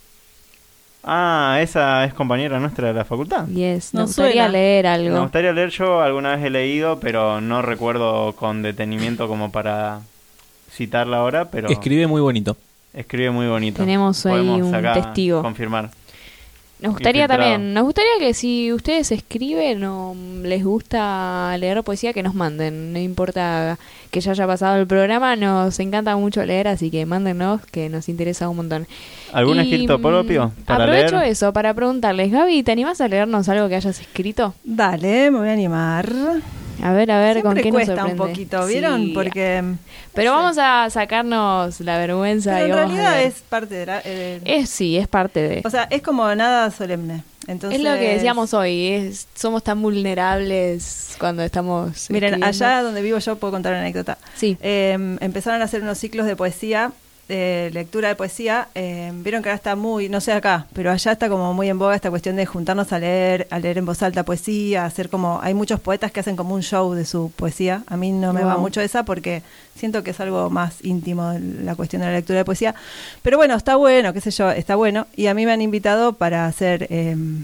Ah, esa es compañera nuestra de la facultad. Yes, No nos gustaría suena. leer Me algo. gustaría leer, yo alguna vez he leído, pero no recuerdo con detenimiento como para citarla ahora, pero Escribe muy bonito. escribe muy bonito. Tenemos ahí Podemos un acá testigo. confirmar. Nos gustaría Infiltrado. también, nos gustaría que si ustedes escriben o les gusta leer poesía, que nos manden. No importa que ya haya pasado el programa, nos encanta mucho leer, así que mándennos, que nos interesa un montón. ¿Algún escrito propio para aprovecho leer? eso para preguntarles, Gaby, ¿te animás a leernos algo que hayas escrito? Dale, me voy a animar. A ver, con Siempre qué nos cuesta sorprende. un poquito, ¿vieron? Sí. Porque Pero vamos a sacarnos la vergüenza pero y en vamos a realidad leer. es parte de la... Sí, es parte de... o sea, es como nada solemne. Entonces, Es lo que decíamos hoy, somos tan vulnerables cuando estamos Miren, escribiendo. allá donde vivo yo puedo contar una anécdota. Sí. Empezaron a hacer unos ciclos de poesía, lectura de poesía. Vieron que ahora está muy, no sé acá, pero allá está como muy en boga esta cuestión de juntarnos a leer en voz alta poesía, hacer como, hay muchos poetas que hacen como un show de su poesía. A mí no me va Wow. mucho esa porque siento que es algo más íntimo la cuestión de la lectura de poesía. Pero bueno, está bueno, qué sé yo, está bueno. Y a mí me han invitado para hacer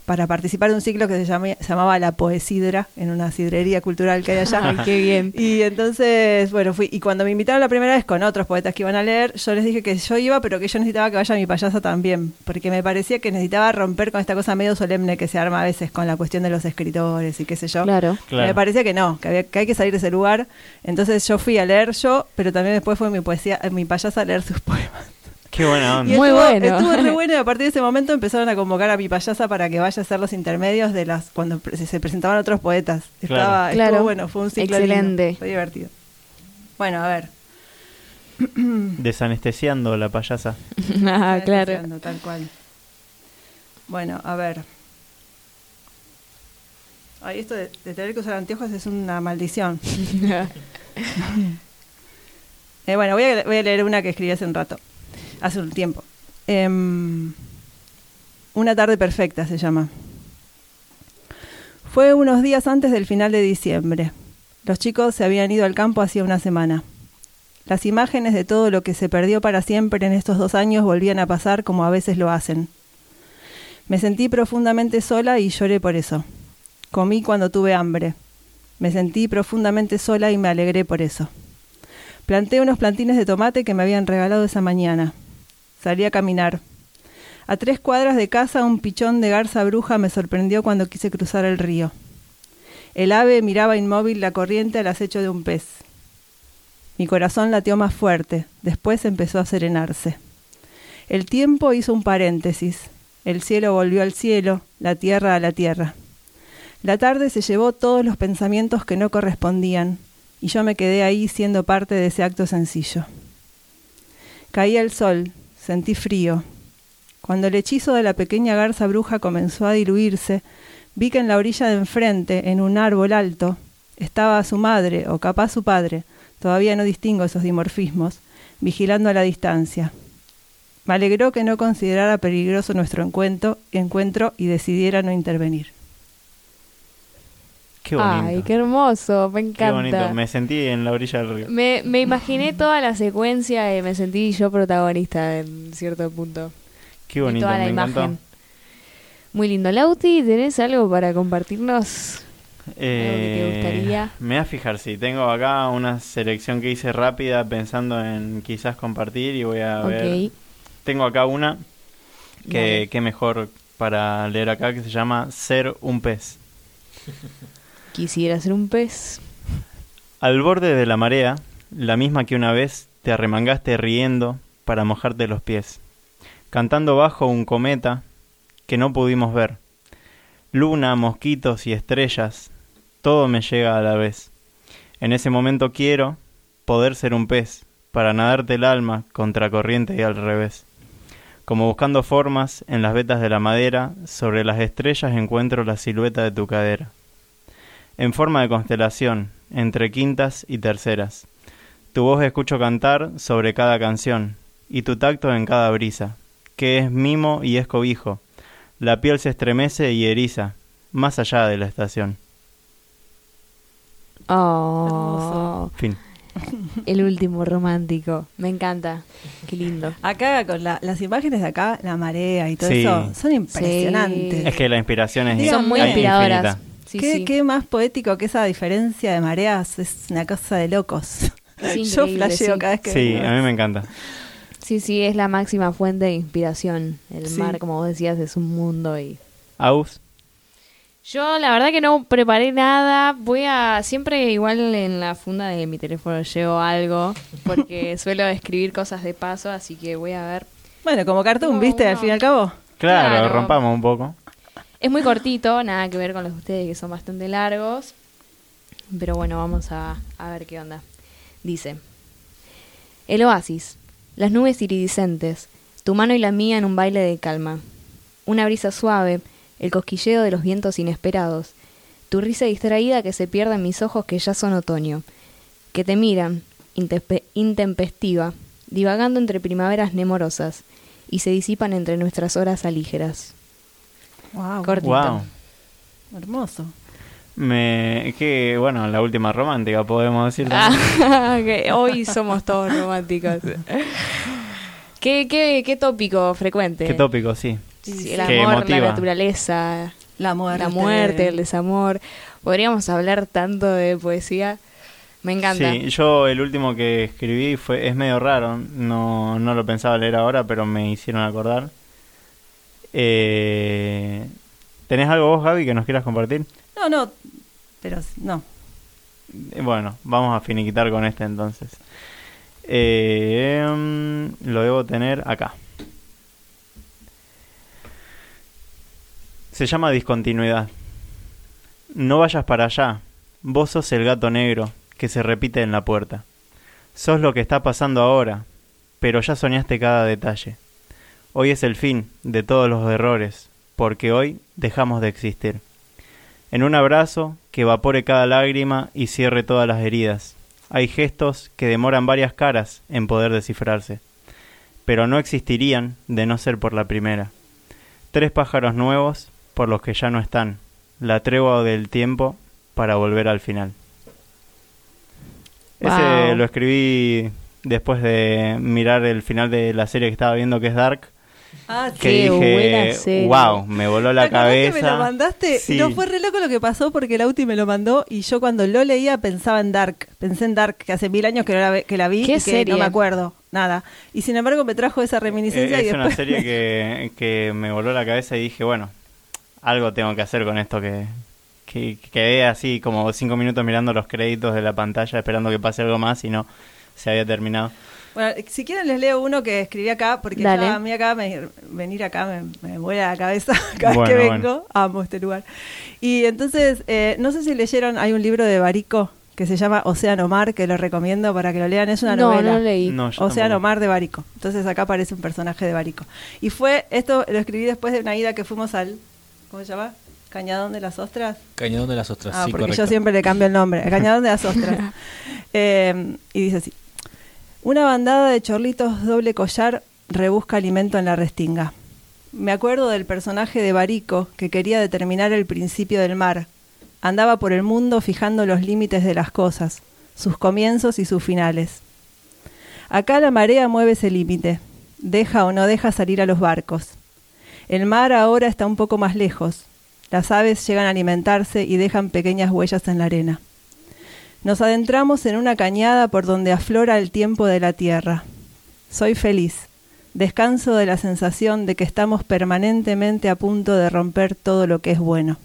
para participar de un ciclo que se llamaba La Poesidra, en una sidrería cultural que hay allá. Ay, qué bien. Y entonces, bueno, fui. Y cuando me invitaron la primera vez con otros poetas que iban a leer, yo les dije que yo iba, pero que yo necesitaba que vaya mi payasa también. Porque me parecía que necesitaba romper con esta cosa medio solemne que se arma a veces con la cuestión de los escritores y qué sé yo. Claro. Claro. Me parecía que no, que hay que salir de ese lugar. Entonces yo fui a leer yo, pero también después fue mi payasa a leer sus poemas. Qué buena onda. Y Muy bueno. Estuvo re bueno y a partir de ese momento empezaron a convocar a mi payasa para que vaya a hacer los intermedios de cuando se presentaban otros poetas. Claro. Estuvo bueno, fue un ciclo Excelente. lindo, fue divertido. Bueno, a ver. Desanestesiando la payasa. Ah, claro. Deseando, tal cual. Bueno, a ver. Ay, esto de tener que usar anteojos es una maldición. Bueno, voy a leer una que escribí hace un tiempo. Una tarde perfecta se llama. Fue unos días antes del final de diciembre. Los chicos se habían ido al campo hacía una semana. Las imágenes de todo lo que se perdió para siempre en estos 2 años volvían a pasar como a veces lo hacen. Me sentí profundamente sola y lloré por eso. Comí cuando tuve hambre. Me sentí profundamente sola y me alegré por eso. Planté unos plantines de tomate que me habían regalado esa mañana. Salí a caminar. A 3 cuadras de casa un pichón de garza bruja me sorprendió cuando quise cruzar el río. El ave miraba inmóvil la corriente al acecho de un pez. Mi corazón latió más fuerte, después empezó a serenarse. El tiempo hizo un paréntesis. El cielo volvió al cielo, la tierra a la tierra. La tarde se llevó todos los pensamientos que no correspondían, y yo me quedé ahí siendo parte de ese acto sencillo. Caía el sol, sentí frío. Cuando el hechizo de la pequeña garza bruja comenzó a diluirse, vi que en la orilla de enfrente, en un árbol alto, estaba su madre, o capaz su padre, todavía no distingo esos dimorfismos, vigilando a la distancia. Me alegró que no considerara peligroso nuestro encuentro y decidiera no intervenir. Qué bonito. Ay, qué hermoso, me encanta. Qué bonito. Me sentí en la orilla del río. Me imaginé toda la secuencia y me sentí yo protagonista en cierto punto. Qué bonito, toda la me imagen. encantó. Muy lindo. Lauti, ¿tenés algo para compartirnos? ¿Algo que te gustaría? Me voy a fijar, sí. Tengo acá una selección que hice rápida pensando en quizás compartir y voy a ver. Ok. Tengo acá una Dale. que mejor para leer acá, que se llama Ser un pez. Quisiera ser un pez. Al borde de la marea, la misma que una vez te arremangaste riendo para mojarte los pies, cantando bajo un cometa que no pudimos ver. Luna, mosquitos y estrellas, todo me llega a la vez. En ese momento quiero poder ser un pez, para nadarte el alma contracorriente y al revés. Como buscando formas en las vetas de la madera, sobre las estrellas encuentro la silueta de tu cadera. En forma de constelación, entre quintas y terceras. Tu voz escucho cantar sobre cada canción, y tu tacto en cada brisa, que es mimo y es cobijo. La piel se estremece y eriza, más allá de la estación. Oh, Fin. el último romántico. Me encanta. Qué lindo. Acá, con las imágenes de acá, la marea y todo Sí. eso, son impresionantes. Sí. Es que la inspiración es Son muy infinita. inspiradoras. Sí, sí. ¿Qué más poético que esa diferencia de mareas? Es una cosa de locos. Es Yo increíble, flasheo sí. cada vez que Sí, veo a mí me encanta. Sí, sí, es la máxima fuente de inspiración. El Sí. mar, como vos decías, es un mundo y... Aus. Yo la verdad que no preparé nada. Voy a... Siempre igual en la funda de mi teléfono llevo algo, porque suelo escribir cosas de paso, así que voy a ver. Bueno, como cartoon, No, ¿viste? Al no. fin y al cabo. Claro, Claro. rompamos un poco. Es muy cortito, nada que ver con los de ustedes que son bastante largos. Pero bueno, vamos a ver qué onda. Dice: El oasis, las nubes iridiscentes, tu mano y la mía en un baile de calma. Una brisa suave, el cosquilleo de los vientos inesperados, tu risa distraída que se pierde en mis ojos que ya son otoño, que te miran, intempestiva, divagando entre primaveras nemorosas, y se disipan entre nuestras horas alígeras. Wow. Cortito. Wow. Hermoso. Que bueno, la última romántica podemos decir también. Ah, que hoy somos todos románticos. ¿Qué tópico frecuente? Qué tópico, sí. Sí, el Que amor, emotiva. la naturaleza, La muerte. la muerte, el desamor. Podríamos hablar tanto de poesía. Me encanta. Sí, yo el último que escribí es medio raro, no lo pensaba leer ahora, pero me hicieron acordar. ¿Tenés algo vos, Gaby, que nos quieras compartir? No, pero no. Bueno, vamos a finiquitar con este entonces. Lo debo tener acá. Se llama Discontinuidad. No vayas para allá. Vos sos el gato negro que se repite en la puerta. Sos lo que está pasando ahora, pero ya soñaste cada detalle. Hoy es el fin de todos los errores, porque hoy dejamos de existir. En un abrazo que evapore cada lágrima y cierre todas las heridas. Hay gestos que demoran varias caras en poder descifrarse, pero no existirían de no ser por la primera. 3 pájaros nuevos por los que ya no están. La tregua del tiempo para volver al final. Ese Wow. lo escribí después de mirar el final de la serie que estaba viendo, que es Dark. Ah, Que Qué buena dije, serie. wow, me voló la ¿Te acordás cabeza. que me lo mandaste? Sí. No, fue re loco lo que pasó porque Lauti me lo mandó y yo cuando lo leía pensaba en Dark. Pensé en Dark, que hace 1000 años que la vi ¿Qué y que serie? no me acuerdo, nada. Y sin embargo me trajo esa reminiscencia y Es una después... serie que me voló la cabeza y dije, bueno, algo tengo que hacer con esto que quedé así como 5 minutos mirando los créditos de la pantalla esperando que pase algo más y no se había terminado. Bueno, si quieren les leo uno que escribí acá, porque Dale. yo, a mí acá venir acá me vuela la cabeza cada vez Bueno, que bueno. vengo. Amo este lugar. Y entonces, no sé si leyeron, hay un libro de Barico que se llama Océano Mar, que lo recomiendo para que lo lean. Es una No, novela. no leí. No, yo Océano tampoco. Mar de Barico. Entonces acá aparece un personaje de Barico. Y esto lo escribí después de una ida que fuimos al, ¿cómo se llama? Cañadón de las Ostras. Cañadón de las Ostras, Ah, sí, porque correcto. yo siempre le cambio el nombre. El Cañadón de las Ostras. Y dice así. Una bandada de chorlitos doble collar rebusca alimento en la restinga. Me acuerdo del personaje de Barico que quería determinar el principio del mar. Andaba por el mundo fijando los límites de las cosas, sus comienzos y sus finales. Acá la marea mueve ese límite, deja o no deja salir a los barcos. El mar ahora está un poco más lejos. Las aves llegan a alimentarse y dejan pequeñas huellas en la arena. Nos adentramos en una cañada por donde aflora el tiempo de la tierra. Soy feliz. Descanso de la sensación de que estamos permanentemente a punto de romper todo lo que es bueno.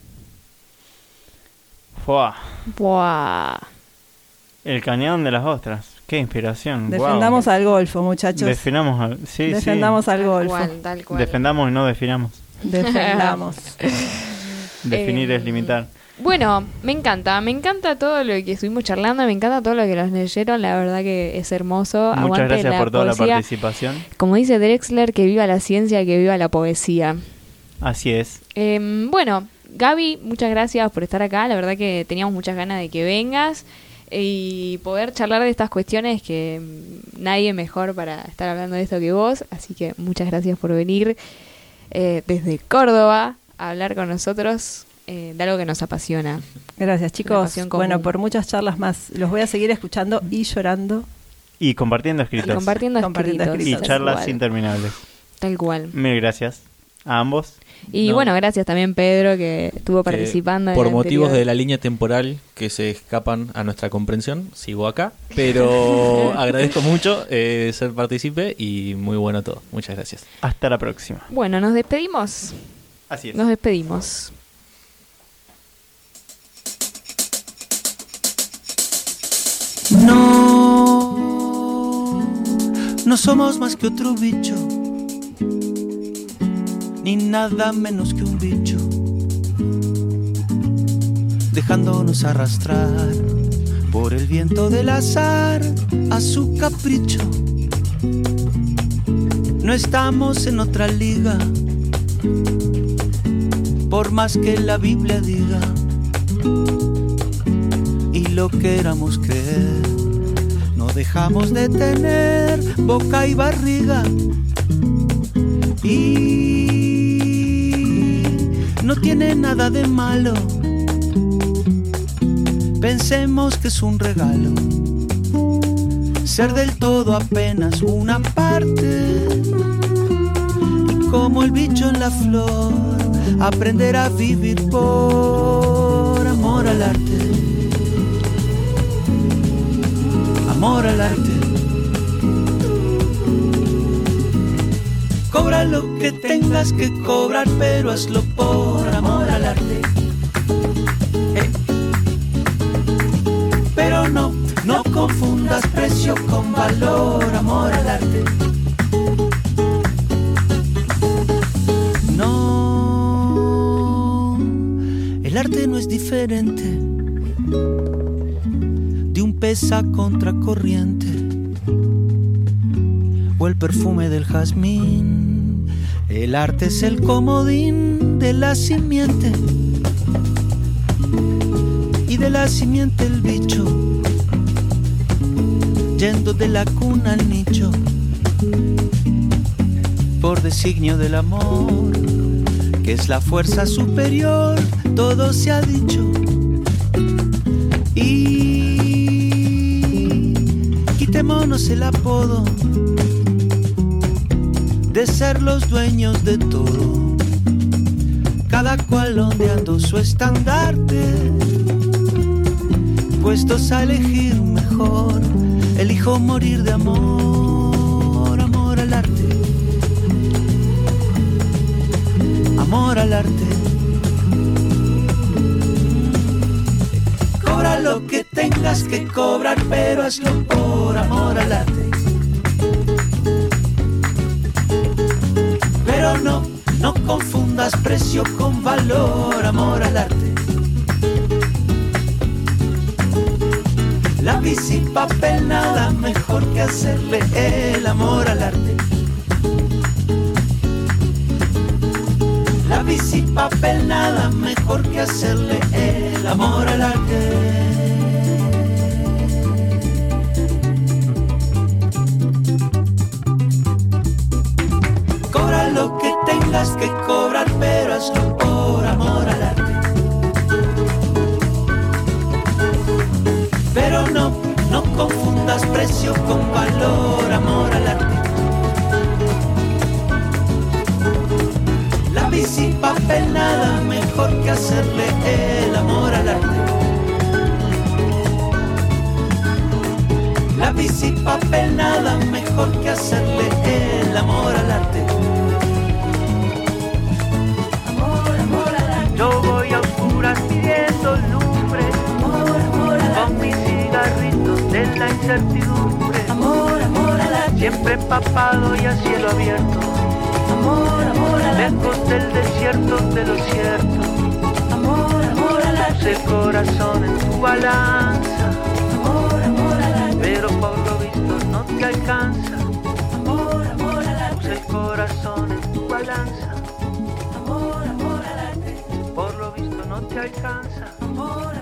Fua, Buah. el cañón de las ostras. Qué inspiración. Defendamos wow. al golfo, muchachos. Sí, Defendamos al Tal golfo. cual, tal sí. cual. Defendamos y no definamos. Defendamos. Definir es limitar. Bueno, me encanta todo lo que estuvimos charlando, me encanta todo lo que nos leyeron, la verdad que es hermoso. Muchas Aguante gracias por toda poesía. la participación. Como dice Drexler, que viva la ciencia, que viva la poesía. Así es. Bueno, Gaby, muchas gracias por estar acá, la verdad que teníamos muchas ganas de que vengas y poder charlar de estas cuestiones que nadie mejor para estar hablando de esto que vos, así que muchas gracias por venir desde Córdoba a hablar con nosotros de algo que nos apasiona. Gracias, Una chicos. pasión común. Bueno, por muchas charlas más. Los voy a seguir escuchando y llorando. Y compartiendo Y escritos. compartiendo Compartiendo escritos. Y escritos. tal charlas cual, interminables. tal cual. Mil gracias a ambos. Y No. bueno, gracias también Pedro que estuvo participando. en Por el motivos anterior. de la línea temporal que se escapan a nuestra comprensión, sigo acá. Pero agradezco mucho ser partícipe y muy bueno todo. Muchas gracias. Hasta la próxima. Bueno, nos despedimos. Así es. Nos despedimos. No somos más que otro bicho, ni nada menos que un bicho, dejándonos arrastrar por el viento del azar a su capricho. No estamos en otra liga, por más que la Biblia diga, y lo queramos creer. No dejamos de tener boca y barriga, y no tiene nada de malo. Pensemos que es un regalo ser del todo apenas una parte, y como el bicho en la flor, aprender a vivir por amor al arte. Amor al arte. Cobra lo que tengas que cobrar, pero hazlo por amor al arte. Pero no confundas precio con valor, amor al arte. No, el arte no es diferente de un pez a contracorriente o el perfume del jazmín. El arte es el comodín de la simiente y de la simiente el bicho, yendo de la cuna al nicho, por designio del amor, que es la fuerza superior, todo se ha dicho. Y quitémonos el apodo de ser los dueños de todo, cada cual ondeando su estandarte, puestos a elegir mejor. Elijo morir de amor, amor al arte, amor al arte. Cobra lo que tengas que cobrar, pero hazlo por amor al arte. Pero no confundas precio con valor, amor al arte. Lápiz y papel, nada mejor que hacerle el amor al arte. Lápiz y papel, nada mejor que hacerle el amor al arte. Cobra lo que tengas que cobrar, pero hazlo por amor al arte. Pero no confundas precio con valor, amor al arte. Lápiz y papel, nada mejor que hacerle el amor al arte. Lápiz y papel, nada mejor que hacerle el amor al arte. Amor, amor al arte. Yo voy a oscuras pidiendo lumbre, con mis cigarritos de la incertidumbre. Amor, amor al arte. Siempre empapado y a cielo abierto. Amor, amor al arte. Lejos del desierto de lo cierto. Amor, amor al arte. Puse el corazón en tu balanza. Amor, amor al arte. Pero por lo visto no te alcanza. Amor, amor al arte. Puse el corazón en tu balanza. Amor, amor al arte. Por lo visto no te alcanza. Amor,